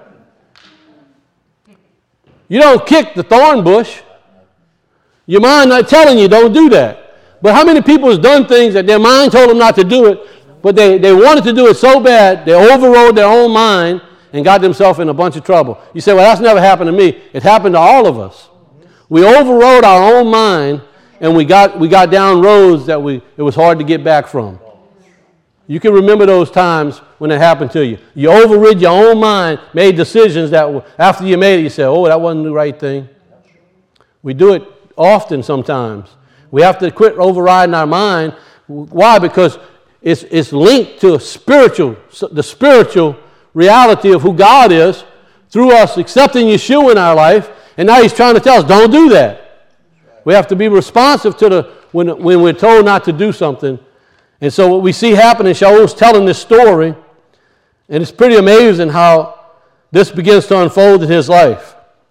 You don't kick the thorn bush. Your mind not telling you don't do that. But how many people has done things that their mind told them not to do it, but they wanted to do it so bad, they overrode their own mind and got themselves in a bunch of trouble. You say, well, that's never happened to me. It happened to all of us. We overrode our own mind, and we got down roads that it was hard to get back from. You can remember those times when it happened to you. You overrid your own mind, made decisions that after you made it, you said, oh, that wasn't the right thing. We do it often sometimes. We have to quit overriding our mind. Why? Because it's linked to the spiritual reality of who God is through us accepting Yeshua in our life. And now he's trying to tell us, don't do that. We have to be responsive to when we're told not to do something. And so what we see happening, Shaul's telling this story, and it's pretty amazing how this begins to unfold in his life.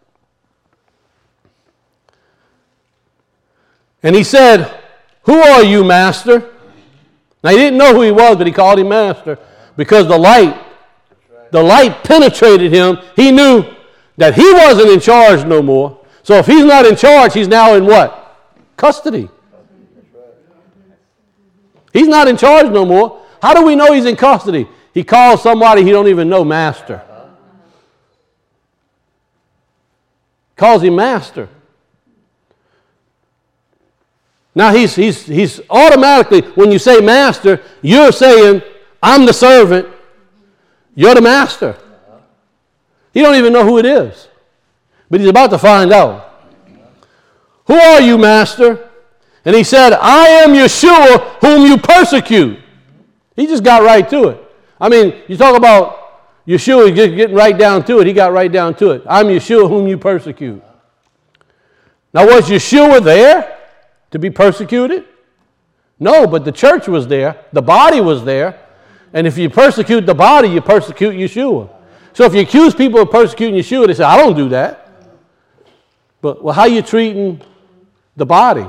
And he said, who are you, master? Now he didn't know who he was, but he called him master because the light penetrated him. He knew that he wasn't in charge no more. So if he's not in charge, he's now in what? Custody. He's not in charge no more. How do we know he's in custody? He calls somebody he don't even know master. Calls him master. Now he's automatically, when you say master, you're saying, I'm the servant, you're the master. He don't even know who it is. But he's about to find out. Who are you, master? And he said, I am Yeshua whom you persecute. He just got right to it. I mean, you talk about Yeshua getting right down to it. He got right down to it. I'm Yeshua whom you persecute. Now, was Yeshua there to be persecuted? No, but the church was there. The body was there. And if you persecute the body, you persecute Yeshua. So if you accuse people of persecuting Yeshua, they say, I don't do that. But, well, how are you treating the body?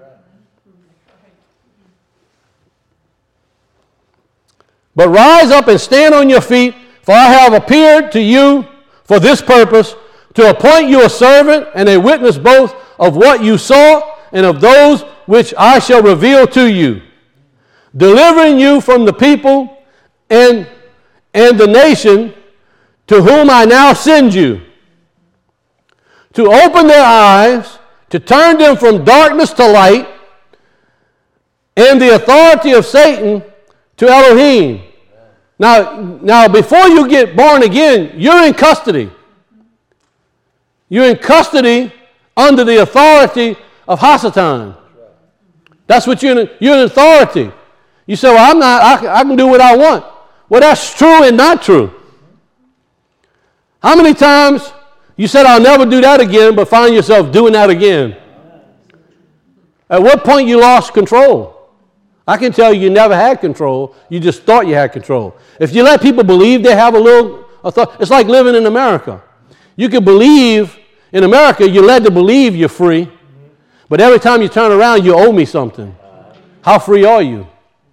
But rise up and stand on your feet, for I have appeared to you for this purpose, to appoint you a servant and a witness both of what you saw and of those which I shall reveal to you, delivering you from the people and the nation to whom I now send you, to open their eyes, to turn them from darkness to light, and the authority of Satan to Elohim. Now, before you get born again, you're in custody. You're in custody under the authority of Hasatan. That's what you're in authority. You say, well, I'm not, I can do what I want. Well, that's true and not true. How many times you said, I'll never do that again, but find yourself doing that again? At what point you lost control? I can tell you never had control. You just thought you had control. If you let people believe they have a little authority, it's like living in America. You can believe, in America, you're led to believe you're free, but every time you turn around, you owe me something. How free are you?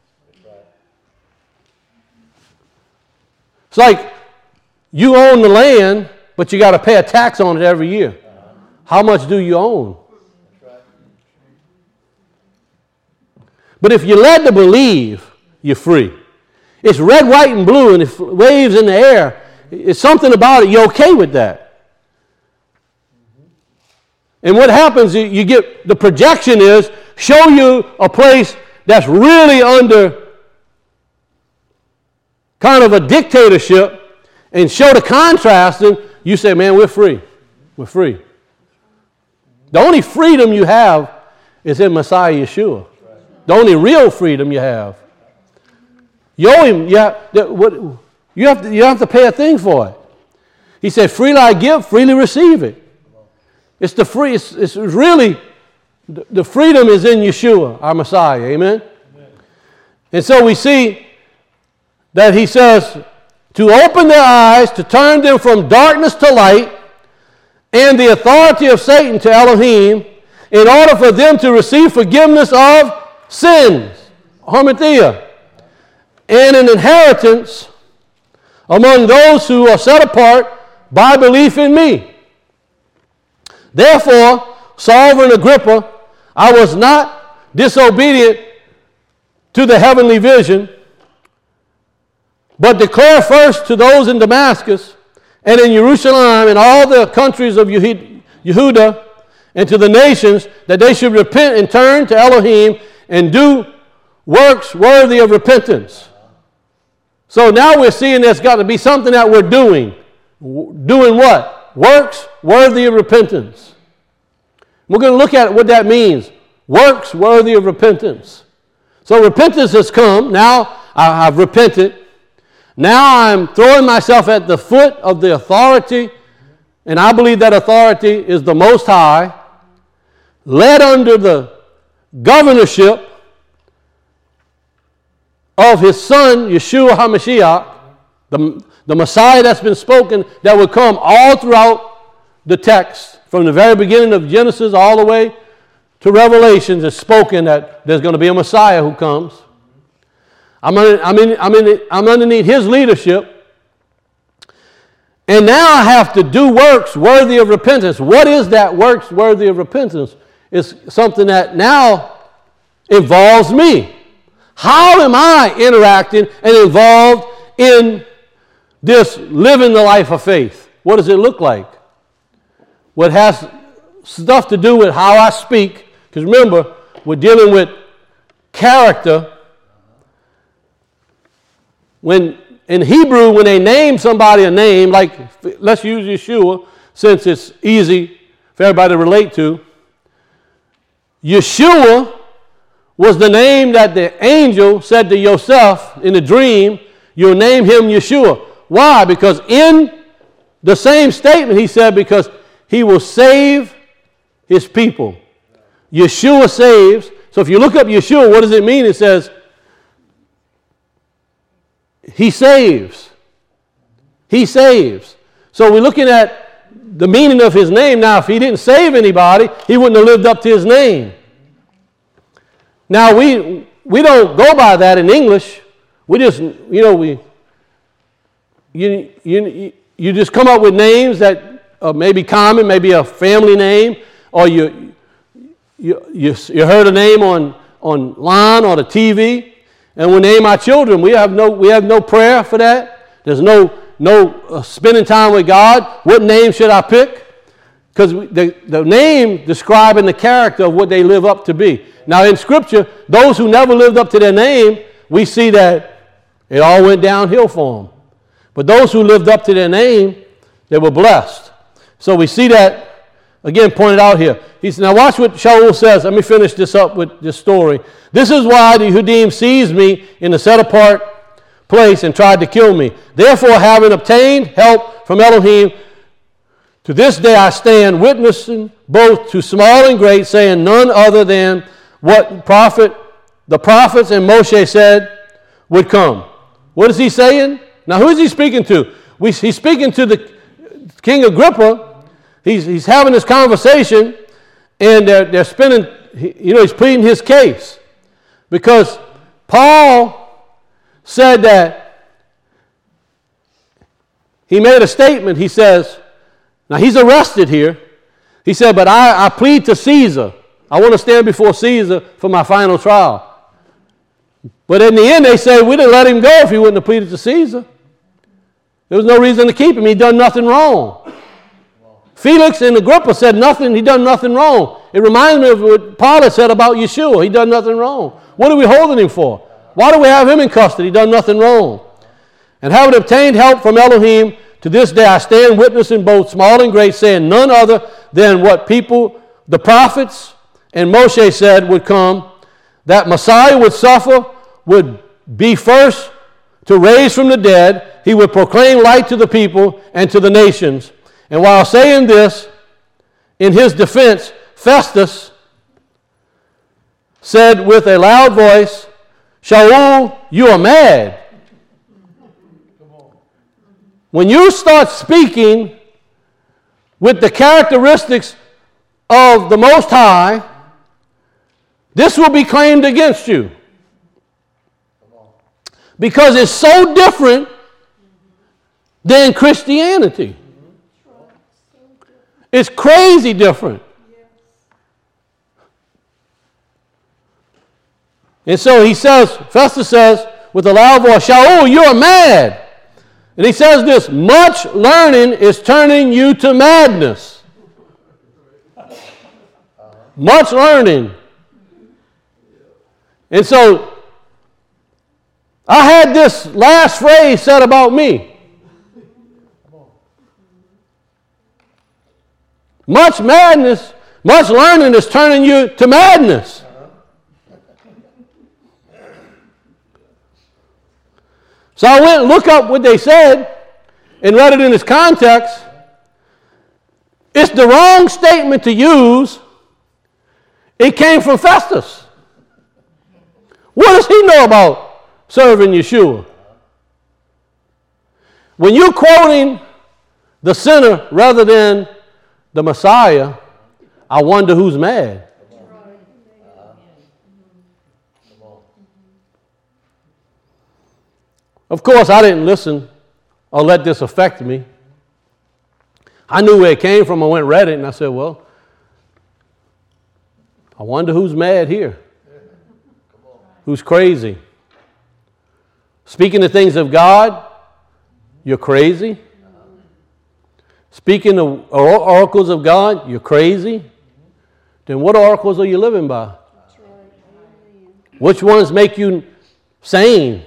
It's like you own the land, but you got to pay a tax on it every year. How much do you own? But if you're led to believe, you're free. It's red, white, and blue, and it waves in the air. It's something about it. You're okay with that. And what happens, you get, the projection is, show you a place that's really under kind of a dictatorship, and show the contrast, and you say, man, we're free. We're free. The only freedom you have is in Messiah Yeshua. The only real freedom you have. You owe him. You have to pay a thing for it. He said, freely I give, freely receive it. It's the free. It's really, the freedom is in Yeshua, our Messiah. Amen? Amen. And so we see that he says, to open their eyes, to turn them from darkness to light, and the authority of Satan to Elohim, in order for them to receive forgiveness of sins, hamartia, and an inheritance among those who are set apart by belief in me. Therefore, Sovereign Agrippa, I was not disobedient to the heavenly vision, but declare first to those in Damascus and in Jerusalem and all the countries of Yehuda and to the nations that they should repent and turn to Elohim and do works worthy of repentance. So now we're seeing there's got to be something that we're doing. Doing what? Works worthy of repentance. We're going to look at what that means. Works worthy of repentance. So repentance has come. Now I've repented. Now I'm throwing myself at the foot of the authority, and I believe that authority is the Most High, led under the governorship of his son, Yeshua HaMashiach, the Messiah that's been spoken, that would come all throughout the text, from the very beginning of Genesis all the way to Revelations. It's spoken that there's going to be a Messiah who comes. I'm underneath his leadership, and now I have to do works worthy of repentance. What is that works worthy of repentance? It's something that now involves me. How am I interacting and involved in this living the life of faith? What does it look like? What has stuff to do with how I speak, because remember, we're dealing with character. When in Hebrew, when they name somebody a name, like let's use Yeshua, since it's easy for everybody to relate to. Yeshua was the name that the angel said to Yosef in a dream, you'll name him Yeshua. Why? Because in the same statement he said, because he will save his people. Yeshua saves. So if you look up Yeshua, what does it mean? It says, he saves. He saves. So we're looking at the meaning of his name. Now, if he didn't save anybody, he wouldn't have lived up to his name. Now, we don't go by that in English. We just, you just come up with names that may be common, maybe a family name, or you heard a name online or the TV, and we name our children. We have no prayer for that. There's no spending time with God. What name should I pick? Because the name describing the character of what they live up to be. Now in Scripture, those who never lived up to their name, we see that it all went downhill for them. But those who lived up to their name, they were blessed. So we see that, again, pointed out here. He said, now watch what Shaul says. Let me finish this up with this story. This is why the Yehudim seized me in the set-apart place and tried to kill me. Therefore, having obtained help from Elohim, to this day I stand witnessing both to small and great, saying none other than what the prophets and Moshe said would come. What is he saying? Now, who is he speaking to? He's speaking to the King Agrippa. He's having this conversation, and they're spending, he's pleading his case. Because Paul said that he made a statement. He says, now he's arrested here. He said, but I plead to Caesar. I want to stand before Caesar for my final trial. But in the end, they say, we didn't let him go if he wouldn't have pleaded to Caesar. There was no reason to keep him. He'd done nothing wrong. Felix and Agrippa said nothing. He done nothing wrong. It reminds me of what Pilate said about Yeshua. He done nothing wrong. What are we holding him for? Why do we have him in custody? He done nothing wrong. And having obtained help from Elohim, to this day I stand witnessing both small and great, saying none other than what the prophets and Moshe said would come, that Messiah would suffer, would be first to raise from the dead. He would proclaim light to the people and to the nations. And while saying this, in his defense, Festus said with a loud voice, Shaul, you are mad. When you start speaking with the characteristics of the Most High, this will be claimed against you. Because it's so different than Christianity. It's crazy different. And so Festus says with a loud voice, Shaul, you are mad. And he says this, much learning is turning you to madness. Much learning. And so I had this last phrase said about me. Much learning is turning you to madness. So I went and looked up what they said and read it in its context. It's the wrong statement to use. It came from Festus. What does he know about serving Yeshua? When you're quoting the sinner rather than the Messiah, I wonder who's mad. Of course, I didn't listen or let this affect me. I knew where it came from. I went and read it, and I said, well, I wonder who's mad here. Who's crazy? Speaking the things of God, you're crazy. Speaking the oracles of God, you're crazy. Then what oracles are you living by? Which ones make you sane?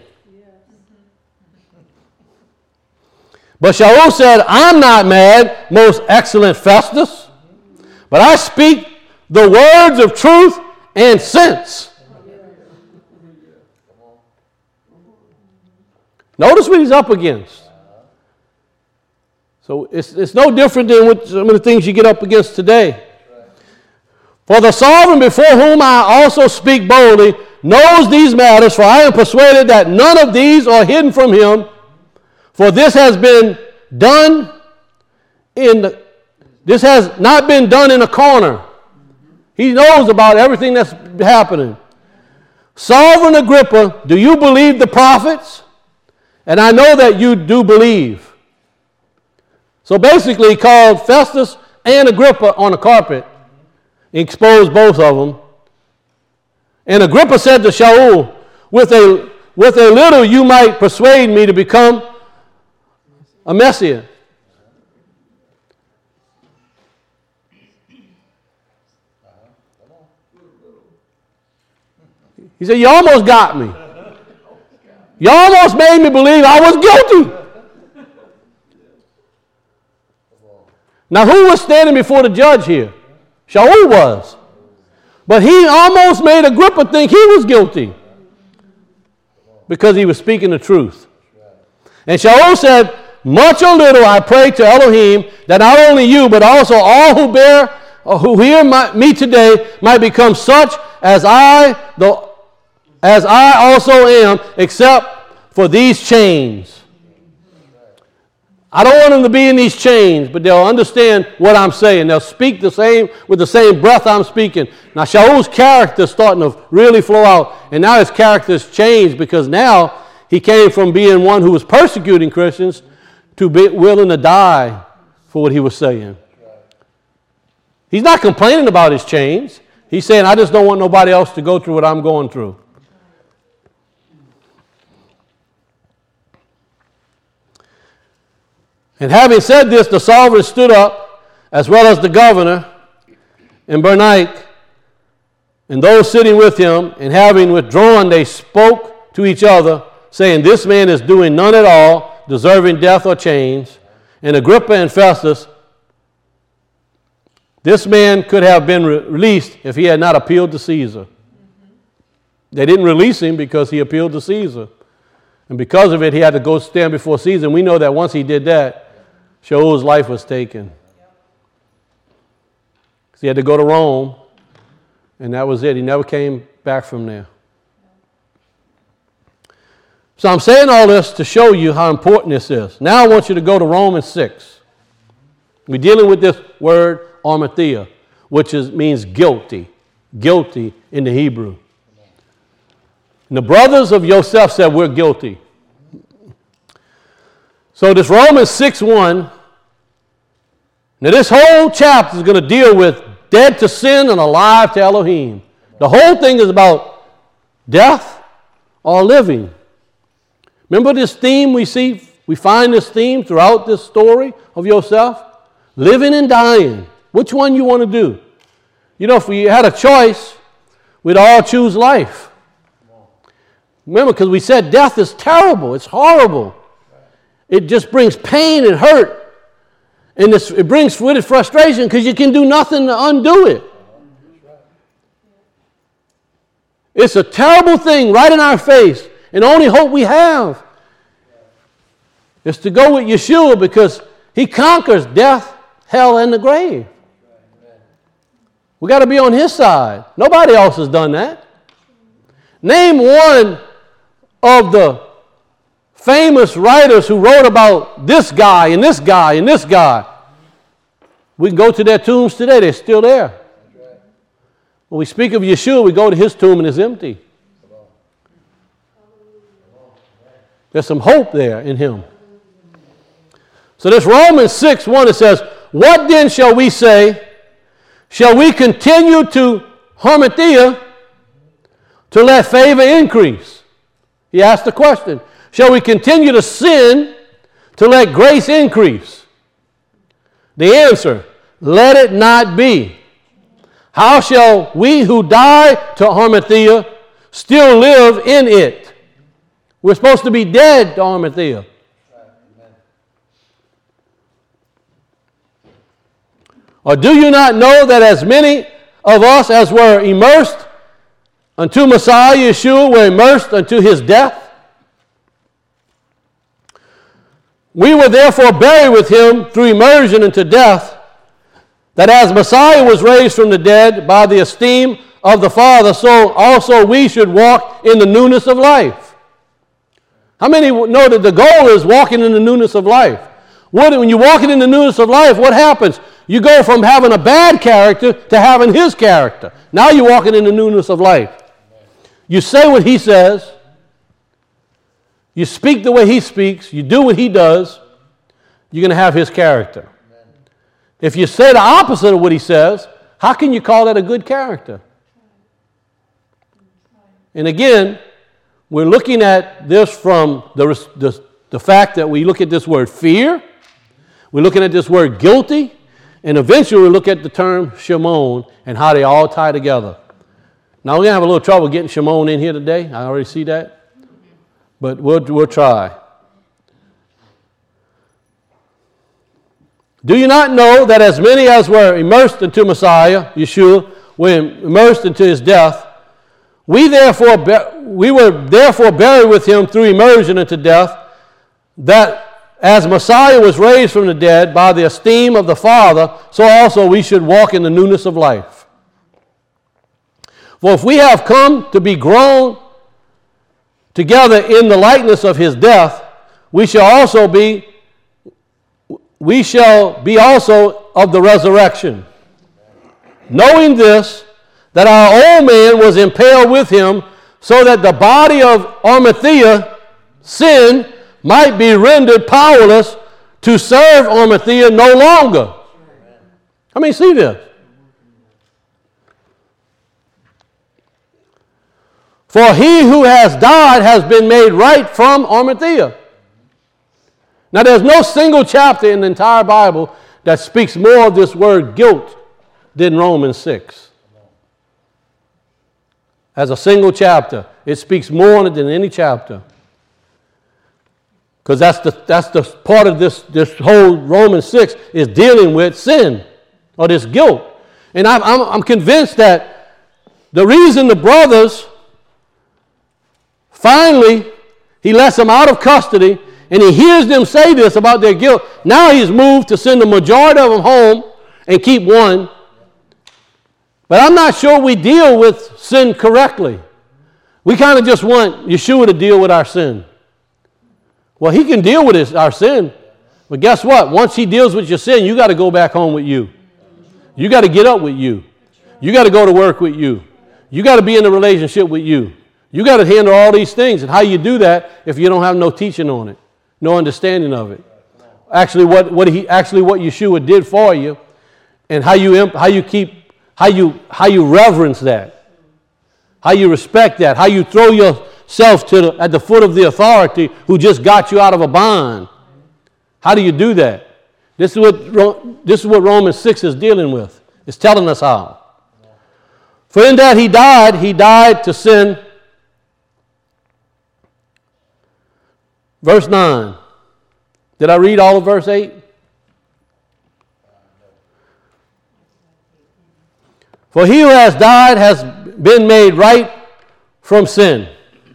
But Shaul said, I'm not mad, most excellent Festus, but I speak the words of truth and sense. Notice what he's up against. So it's no different than what some of the things you get up against today. For the sovereign before whom I also speak boldly knows these matters, for I am persuaded that none of these are hidden from him. For this has not been done in a corner. He knows about everything that's happening. Sovereign Agrippa, do you believe the prophets? And I know that you do believe. So basically, he called Festus and Agrippa on the carpet, exposed both of them. And Agrippa said to Shaul, with a little you might persuade me to become a Messiah. He said, you almost got me. You almost made me believe I was guilty. Now, who was standing before the judge here? Shaul was. But he almost made Agrippa think he was guilty because he was speaking the truth. And Shaul said, much or little I pray to Elohim that not only you, but also all who hear me today might become such as I also am, except for these chains. I don't want them to be in these chains, but they'll understand what I'm saying. They'll speak the same with the same breath I'm speaking. Now, Shaul's character is starting to really flow out, and now his character's changed because now he came from being one who was persecuting Christians to be willing to die for what he was saying. He's not complaining about his chains. He's saying, I just don't want nobody else to go through what I'm going through. And having said this, the sovereign stood up, as well as the governor and Bernice, and those sitting with him, and having withdrawn, they spoke to each other, saying, this man is doing none at all, deserving death or chains. And Agrippa and Festus, this man could have been released if he had not appealed to Caesar. They didn't release him because he appealed to Caesar. And because of it, he had to go stand before Caesar. And we know that once he did that, Shaul's life was taken. He had to go to Rome, and that was it. He never came back from there. So I'm saying all this to show you how important this is. Now I want you to go to Romans 6. We're dealing with this word, armathea, which means guilty. Guilty in the Hebrew. And the brothers of Joseph said, we're guilty. So this Romans 6:1, now this whole chapter is going to deal with dead to sin and alive to Elohim. The whole thing is about death or living. Remember this theme we see? We find this theme throughout this story of Joseph? Living and dying. Which one you want to do? You know, if we had a choice, we'd all choose life. Remember, because we said death is terrible. It's horrible. It just brings pain and hurt. And it brings with it frustration because you can do nothing to undo it. It's a terrible thing right in our face. And the only hope we have is to go with Yeshua because he conquers death, hell, and the grave. We got to be on his side. Nobody else has done that. Name one of the famous writers who wrote about this guy and this guy and this guy. We can go to their tombs today. They're still there. When we speak of Yeshua, we go to his tomb and it's empty. There's some hope there in him. So this Romans 6:1, it says, what then shall we say? Shall we continue to hamartia, to let favor increase? He asked the question. Shall we continue to sin to let grace increase? The answer, let it not be. How shall we who die to hamartia still live in it? We're supposed to be dead to hamartia. Or do you not know that as many of us as were immersed unto Messiah Yeshua were immersed unto his death? We were therefore buried with him through immersion into death, that as Messiah was raised from the dead by the esteem of the Father, so also we should walk in the newness of life. How many know that the goal is walking in the newness of life? When you're walking in the newness of life, what happens? You go from having a bad character to having his character. Now you're walking in the newness of life. You say what he says. You speak the way he speaks. You do what he does. You're going to have his character. If you say the opposite of what he says, how can you call that a good character? And again, we're looking at this from the fact that we look at this word fear. We're looking at this word guilty. And eventually we'll look at the term Shimon and how they all tie together. Now we're going to have a little trouble getting Shimon in here today. I already see that. But we'll try. Do you not know that as many as were immersed into Messiah, Yeshua, were immersed into his death, we were therefore buried with him through immersion into death, that as Messiah was raised from the dead by the esteem of the Father, so also we should walk in the newness of life. For if we have come to be grown together in the likeness of his death, we shall be also of the resurrection. Knowing this, that our old man was impaled with him, so that the body of Arimathea, sin, might be rendered powerless to serve Arimathea no longer. I mean, see this. For he who has died has been made right from Arimathea. Now, there's no single chapter in the entire Bible that speaks more of this word guilt than Romans 6. As a single chapter, it speaks more on it than any chapter. Because that's the part of this whole Romans 6 is dealing with sin or this guilt. And I'm convinced that the reason the brothers finally, he lets them out of custody and he hears them say this about their guilt. Now he's moved to send the majority of them home and keep one. But I'm not sure we deal with sin correctly. We kind of just want Yeshua to deal with our sin. Well, he can deal with our sin. But guess what? Once he deals with your sin, you got to go back home with you. You got to get up with you. You got to go to work with you. You got to be in a relationship with you. You got to handle all these things. And how you do that if you don't have no teaching on it, no understanding of it. Actually, what Yeshua did for you, and how you reverence that, how you respect that, how you throw yourself at the foot of the authority who just got you out of a bind. How do you do that? This is what Romans 6 is dealing with. It's telling us how. For in that he died to sin. Verse 9. Did I read all of verse 8? For he who has died has been made right from sin.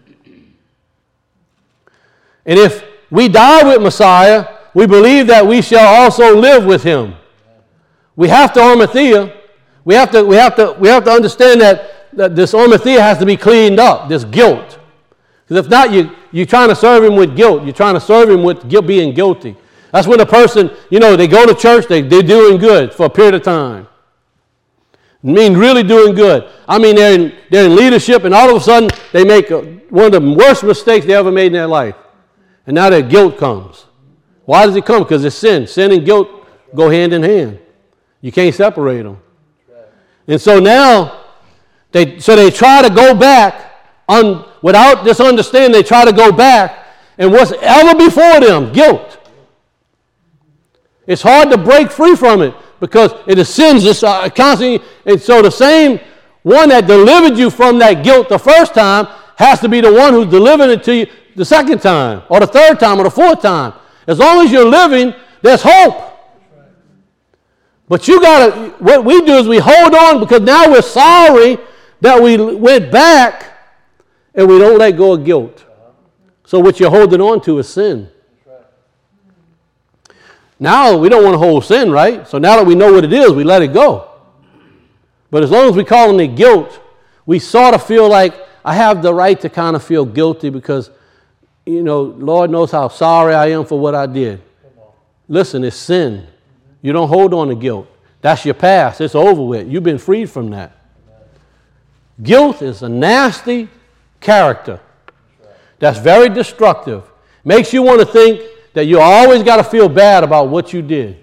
And if we die with Messiah, we believe that we shall also live with him. We have to Arimathea. We have to understand that this Arimathea has to be cleaned up, this guilt. Because if not, you're trying to serve him with guilt. You're trying to serve him with being guilty. That's when a person, they go to church, they're doing good for a period of time. I mean, really doing good. I mean, they're in leadership, and all of a sudden, they make one of the worst mistakes they ever made in their life. And now their guilt comes. Why does it come? Because it's sin. Sin and guilt go hand in hand. You can't separate them. And so now, they try to go back, without this understanding, they try to go back, and what's ever before them, guilt. It's hard to break free from it, because it is sins constantly. And so the same one that delivered you from that guilt the first time has to be the one who's delivering it to you the second time, or the third time, or the fourth time. As long as you're living, there's hope. But what we do is we hold on because now we're sorry that we went back and we don't let go of guilt. So what you're holding on to is sin. Now we don't want to hold sin, right? So now that we know what it is, we let it go. But as long as we call it guilt, we sort of feel like I have the right to kind of feel guilty because, Lord knows how sorry I am for what I did. Listen, it's sin. You don't hold on to guilt. That's your past. It's over with. You've been freed from that. Guilt is a nasty character that's very destructive. Makes you want to think that you always got to feel bad about what you did.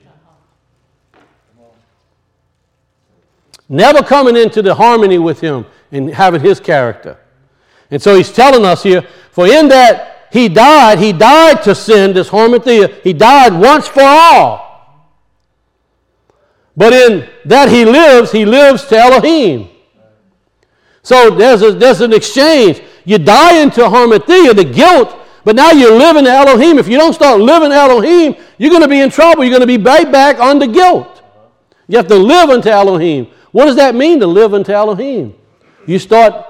Never coming into the harmony with him and having his character. And so he's telling us here, for in that he died to sin, this hamartia, he died once for all. But in that he lives to Elohim. So there's an exchange. You die into hamartia, the guilt, but now you're living to Elohim. If you don't start living to Elohim, you're going to be in trouble. You're going to be right back under guilt. You have to live unto Elohim. What does that mean to live unto Elohim? You start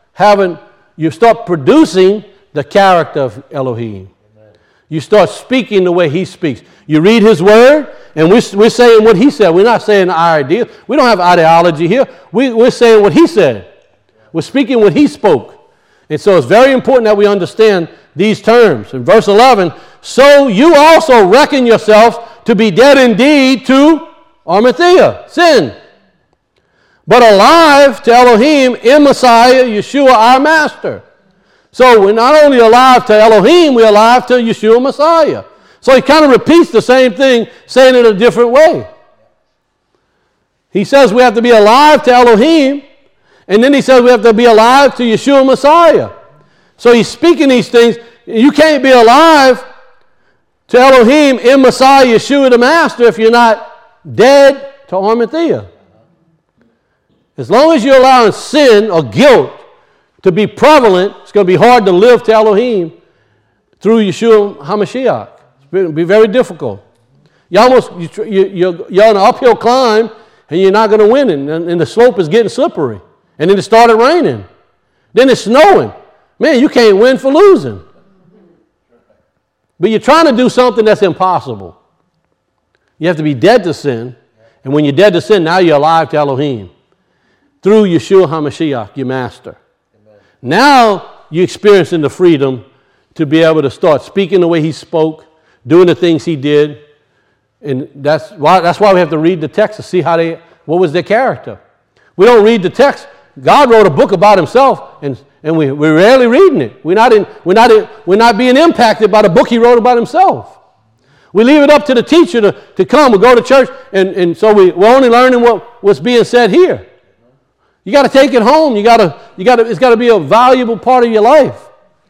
producing the character of Elohim. You start speaking the way he speaks. You read his word, and we're saying what he said. We're not saying our idea. We don't have ideology here. We're saying what he said. We're speaking what he spoke. And so it's very important that we understand these terms. In verse 11, so you also reckon yourselves to be dead indeed to hamartia, sin, but alive to Elohim in Messiah, Yeshua, our Master. So we're not only alive to Elohim, we're alive to Yeshua, Messiah. So he kind of repeats the same thing, saying it a different way. He says we have to be alive to Elohim, and then he says we have to be alive to Yeshua, Messiah. So he's speaking these things. You can't be alive to Elohim in Messiah, Yeshua, the Master, if you're not dead to hamartia. As long as you're allowing sin or guilt to be prevalent, it's going to be hard to live to Elohim through Yeshua HaMashiach. It's going to be very difficult. You're on an uphill climb, and you're not going to win, and the slope is getting slippery. And then it started raining. Then it's snowing. Man, you can't win for losing. But you're trying to do something that's impossible. You have to be dead to sin, and when you're dead to sin, now you're alive to Elohim through Yeshua HaMashiach, your Master. Amen. Now you're experiencing the freedom to be able to start speaking the way he spoke, doing the things he did. And that's why we have to read the text to see what was their character. We don't read the text. God wrote a book about himself, and we're rarely reading it. We're not being impacted by the book he wrote about himself. We leave it up to the teacher to come. We go to church, and so we're only learning what's being said here. You got to take it home. It's got to be a valuable part of your life.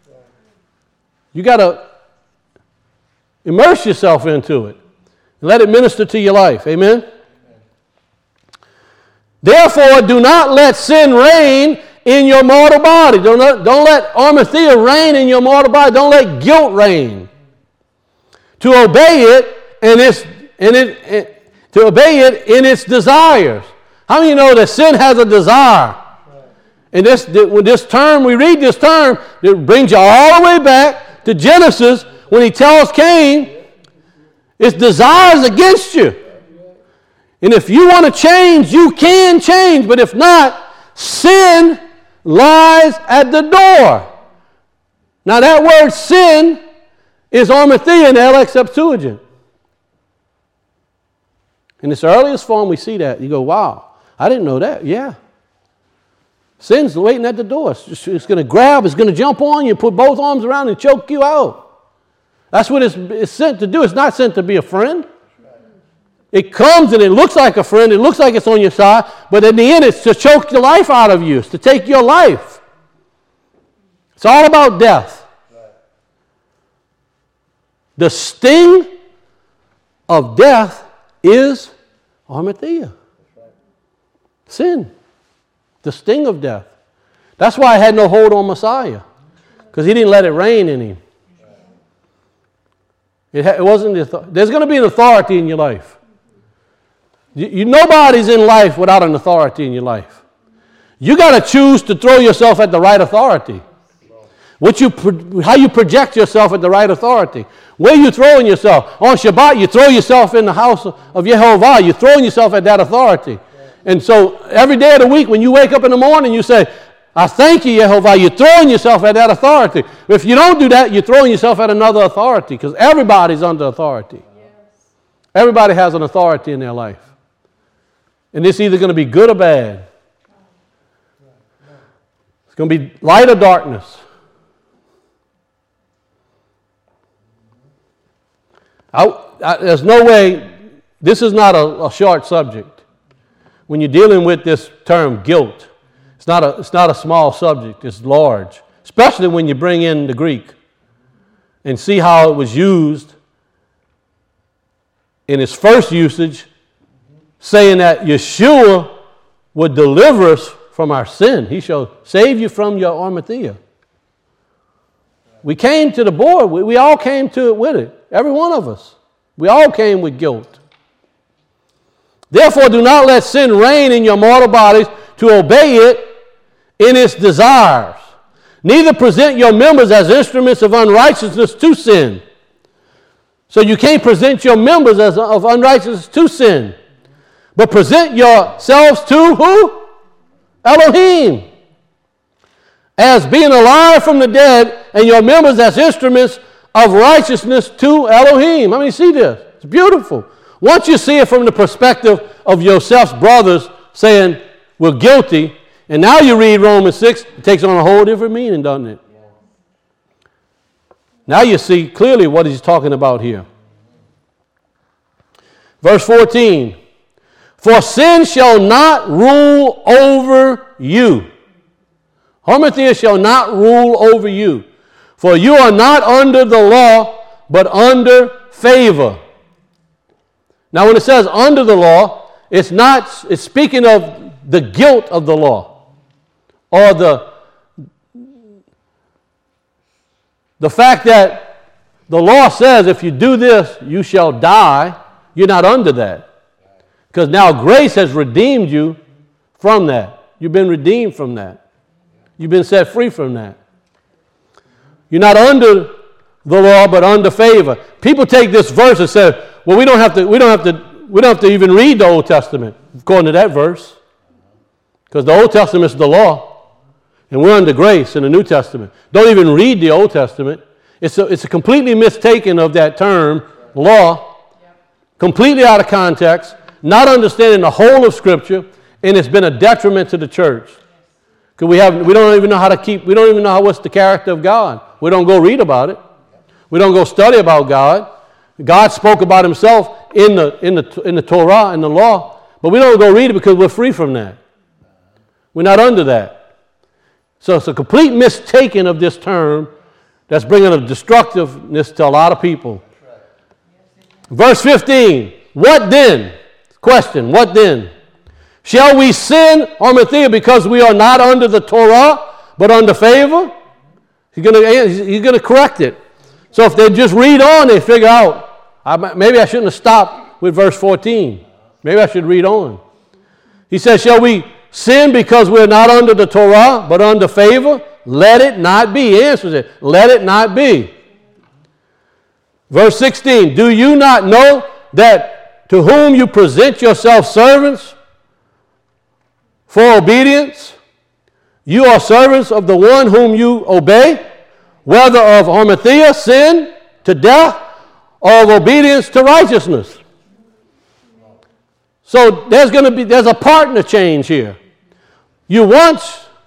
You got to immerse yourself into it and let it minister to your life. Amen? Therefore, do not let sin reign in your mortal body. Don't let hamartia reign in your mortal body. Don't let guilt reign. To obey it in its desires. How many of you know that sin has a desire? And this term, we read this term, it brings you all the way back to Genesis when he tells Cain, its desires against you. And if you want to change, you can change. But if not, sin lies at the door. Now that word sin is hamartia in the LX Septuagint. In its earliest form, we see that. You go, wow, I didn't know that. Yeah. Sin's waiting at the door. It's going to grab, it's going to jump on you, put both arms around and choke you out. That's what it's sent to do. It's not sent to be a friend. It comes and it looks like a friend. It looks like it's on your side. But in the end, it's to choke the life out of you. It's to take your life. It's all about death. The sting of death is hamartia. Sin. The sting of death. That's why I had no hold on Messiah. Because he didn't let it reign in him. It wasn't. There's going to be an authority in your life. Nobody's in life without an authority in your life. You got to choose to throw yourself at the right authority. How you project yourself at the right authority. Where you throwing yourself? On Shabbat, you throw yourself in the house of Yehovah. You're throwing yourself at that authority. And so every day of the week, when you wake up in the morning, you say, I thank you, Yehovah. You're throwing yourself at that authority. If you don't do that, you're throwing yourself at another authority, because everybody's under authority. Yes. Everybody has an authority in their life. And it's either going to be good or bad. It's going to be light or darkness. There's no way, this is not a short subject. When you're dealing with this term guilt, it's not a small subject, it's large. Especially when you bring in the Greek and see how it was used in its first usage, saying that Yeshua would deliver us from our sin. He shall save you from your armathia. We came to the board. We all came to it with it. Every one of us. We all came with guilt. Therefore, do not let sin reign in your mortal bodies to obey it in its desires. Neither present your members as instruments of unrighteousness to sin. So you can't present your members as of unrighteousness to sin. But present yourselves to who? Elohim. As being alive from the dead, and your members as instruments of righteousness to Elohim. I mean, see this. It's beautiful. Once you see it from the perspective of yourself's brothers saying, we're guilty, and now you read Romans 6, it takes on a whole different meaning, doesn't it? Now you see clearly what he's talking about here. Verse 14. For sin shall not rule over you. Hamartia shall not rule over you. For you are not under the law, but under favor. Now when it says under the law, it's speaking of the guilt of the law. Or the fact that the law says if you do this, you shall die. You're not under that. Because now grace has redeemed you from that. You've been redeemed from that. You've been set free from that. You're not under the law, but under favor. People take this verse and say, well, we don't have to even read the Old Testament according to that verse. Because the Old Testament is the law. And we're under grace in the New Testament. Don't even read the Old Testament. It's a completely mistaken of that term, law, completely out of context, not understanding the whole of Scripture, and it's been a detriment to the church. Because we don't even know what's the character of God. We don't go read about it. We don't go study about God. God spoke about himself in the Torah, in the law, but we don't go read it because we're free from that. We're not under that. So it's a complete mistaking of this term that's bringing a destructiveness to a lot of people. Verse 15, what then? Question, what then? Shall we sin, Hamartia, because we are not under the Torah, but under favor? He's going to correct it. So if they just read on, they figure out, maybe I shouldn't have stopped with verse 14. Maybe I should read on. He says, shall we sin because we're not under the Torah, but under favor? Let it not be. He answers it. Let it not be. Verse 16, do you not know that to whom you present yourselves servants for obedience, you are servants of the one whom you obey, whether of Hamartia, sin, to death, or of obedience to righteousness. So there's a partner change here. You were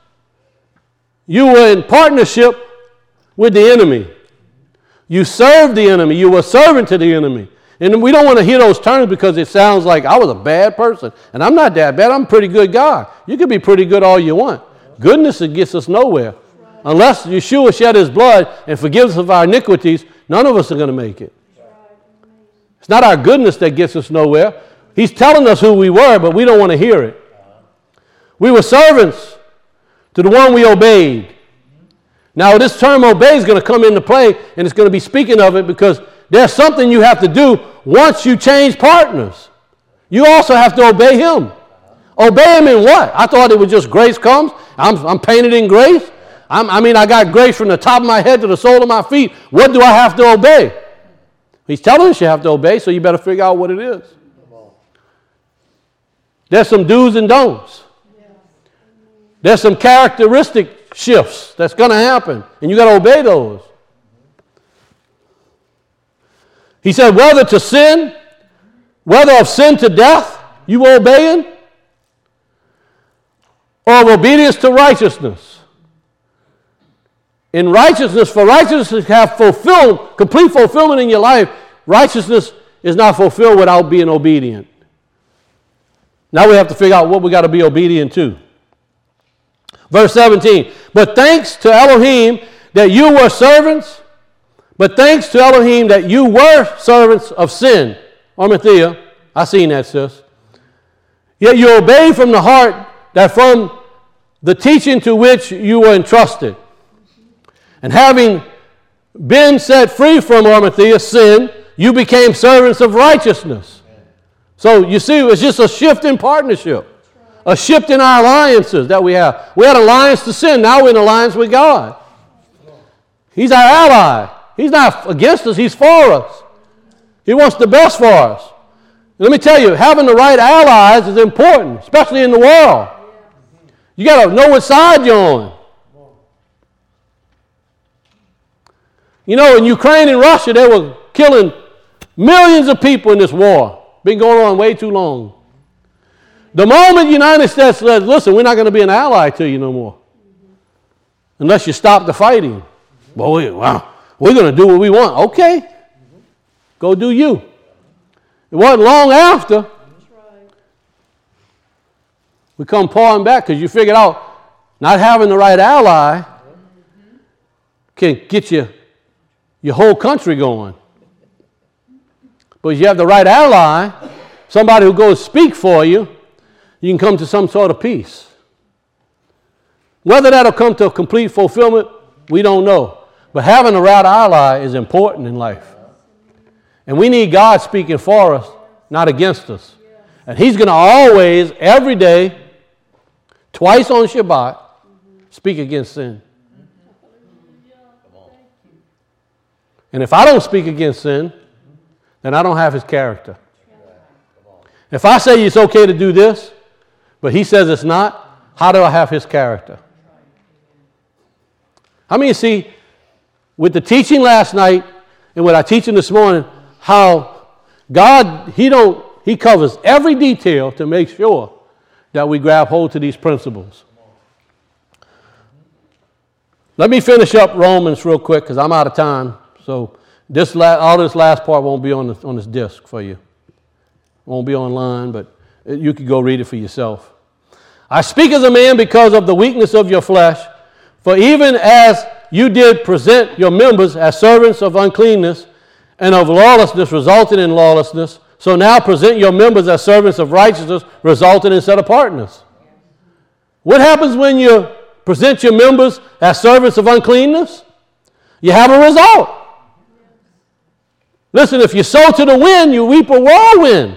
in partnership with the enemy. You served the enemy. You were servant to the enemy. And we don't want to hear those terms because it sounds like I was a bad person. And I'm not that bad. I'm a pretty good guy. You can be pretty good all you want. Goodness, it gets us nowhere. Unless Yeshua shed his blood and forgives us of our iniquities, none of us are going to make it. It's not our goodness that gets us nowhere. He's telling us who we were, but we don't want to hear it. We were servants to the one we obeyed. Now, this term obey is going to come into play, and it's going to be speaking of it because there's something you have to do once you change partners. You also have to obey him. Obey him in what? I thought it was just grace comes. I'm painted in grace. I got grace from the top of my head to the sole of my feet. What do I have to obey? He's telling us you have to obey, so you better figure out what it is. There's some do's and don'ts. There's some characteristic shifts that's going to happen, and you got to obey those. He said, whether of sin to death, you were obeying, or of obedience to righteousness. In righteousness, for righteousness to have complete fulfillment in your life, righteousness is not fulfilled without being obedient. Now we have to figure out what we got to be obedient to. Verse 17, but thanks to Elohim that you were servants of sin. Armathea, I seen that, sis. Yet you obeyed from the heart that from the teaching to which you were entrusted. And having been set free from Armathea, sin, you became servants of righteousness. So you see, it's just a shift in partnership. A shift in our alliances that we have. We had alliance to sin. Now we're in alliance with God. He's our ally. He's not against us. He's for us. He wants the best for us. Let me tell you, having the right allies is important, especially in the world. You got to know what side you're on. You know, in Ukraine and Russia, they were killing millions of people in this war. Been going on way too long. The moment the United States says, listen, we're not going to be an ally to you no more. Unless you stop the fighting. Well, we're going to do what we want. Okay. Go do you. It wasn't long after we come pouring back because you figured out not having the right ally can get your whole country going. But if you have the right ally, somebody who goes speak for you, you can come to some sort of peace. Whether that'll come to a complete fulfillment, we don't know. But having the right ally is important in life. And we need God speaking for us, not against us. And He's going to always, every day, twice on Shabbat, speak against sin. And if I don't speak against sin, then I don't have His character. If I say it's okay to do this, but He says it's not, how do I have His character? How many see, with the teaching last night and with our teaching this morning, how God, He covers every detail to make sure that we grab hold to these principles. Let me finish up Romans real quick because I'm out of time. So all this last part won't be on this disc for you. It won't be online, but you could go read it for yourself. I speak as a man because of the weakness of your flesh, for even as you did present your members as servants of uncleanness and of lawlessness resulting in lawlessness, so now present your members as servants of righteousness resulting in set apartness. What happens when you present your members as servants of uncleanness? You have a result. Listen, if you sow to the wind, you reap a whirlwind.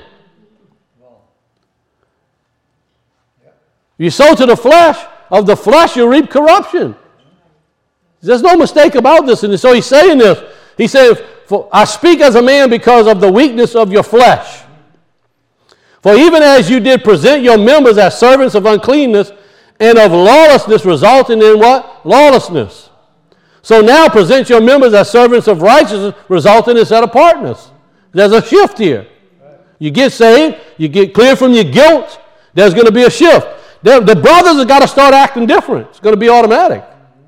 You sow to the flesh, of the flesh you reap corruption. There's no mistake about this. And so he's saying this. He says, I speak as a man because of the weakness of your flesh. For even as you did present your members as servants of uncleanness and of lawlessness resulting in what? Lawlessness. So now present your members as servants of righteousness resulting in set apartness. There's a shift here. You get saved, you get clear from your guilt, there's going to be a shift. The brothers have got to start acting different. It's going to be automatic.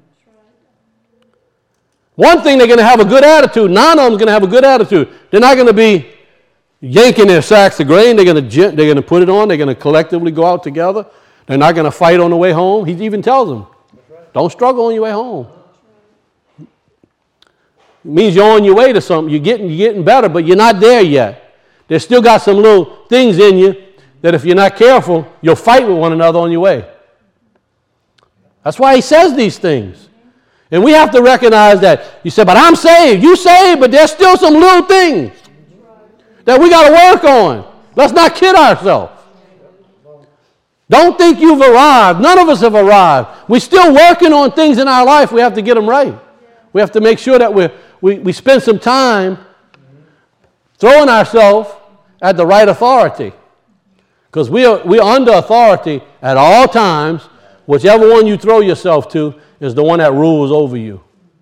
One thing, they're going to have a good attitude. 9 of them are going to have a good attitude. They're not going to be yanking their sacks of grain. They're going to put it on. They're going to collectively go out together. They're not going to fight on the way home. He even tells them, don't struggle on your way home. It means you're on your way to something. You're getting better, but you're not there yet. There's still got some little things in you that if you're not careful, you'll fight with one another on your way. That's why he says these things. And we have to recognize that. You say, but I'm saved. You saved, but there's still some little things that we got to work on. Let's not kid ourselves. Don't think you've arrived. None of us have arrived. We're still working on things in our life. We have to get them right. We have to make sure that we spend some time throwing ourselves at the right authority. Because we're under authority at all times. Whichever one you throw yourself to is the one that rules over you.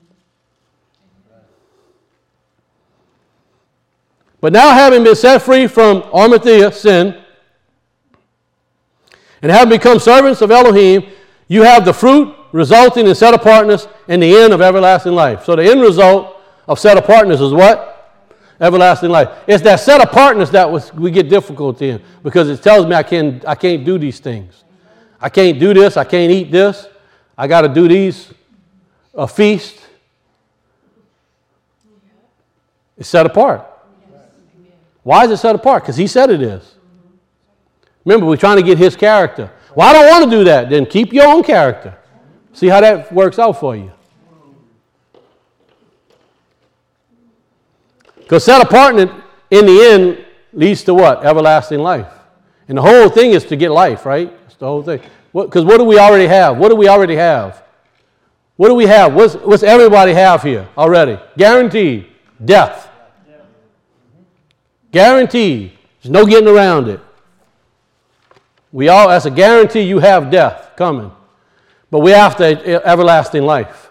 But now, having been set free from Arimathea, sin, and having become servants of Elohim, you have the fruit resulting in set apartness and the end of everlasting life. So the end result of set apartness is what? Everlasting life. It's that set apartness that we get difficulty in, because it tells me I can't do these things. I can't do this. I can't eat this. I got to do these. A feast. It's set apart. Why is it set apart? Because he said it is. Remember, we're trying to get his character. Well, I don't want to do that. Then keep your own character. See how that works out for you. Because set apart in the end leads to what? Everlasting life. And the whole thing is to get life, right? That's the whole thing. Because what do we already have? What do we already have? What do we have? What's everybody have here already? Guaranteed. Death. Guaranteed. There's no getting around it. That's a guarantee you have death coming. But we have everlasting life.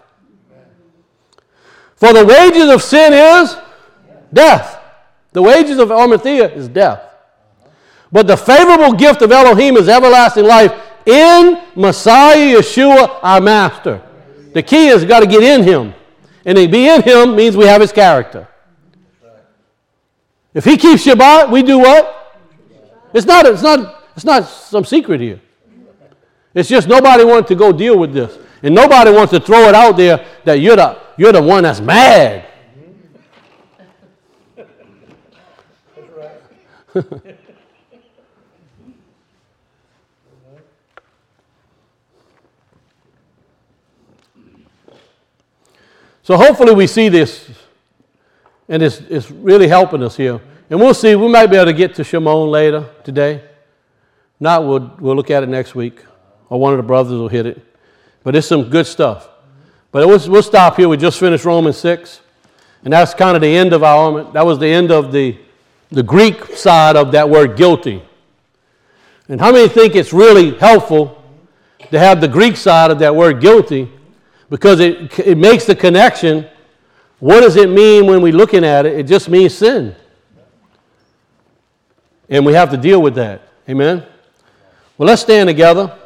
For the wages of sin is death. The wages of Arimathea is death. But the favorable gift of Elohim is everlasting life in Messiah Yeshua, our Master. The key is got to get in him. And to be in him means we have his character. If he keeps Shabbat, we do what? It's not some secret here. It's just nobody wants to go deal with this. And nobody wants to throw it out there that you're the one that's mad. So hopefully we see this, and it's really helping us here. And we'll see. We might be able to get to Shimon later today. Not, we'll look at it next week, or one of the brothers will hit it. But it's some good stuff. But we'll stop here. We just finished Romans 6, and that's kind of the end of our. That was the end of the Greek side of that word guilty. And how many think it's really helpful to have the Greek side of that word guilty? Because it makes the connection. What does it mean when we're looking at it? It just means sin. And we have to deal with that. Amen? Well, let's stand together.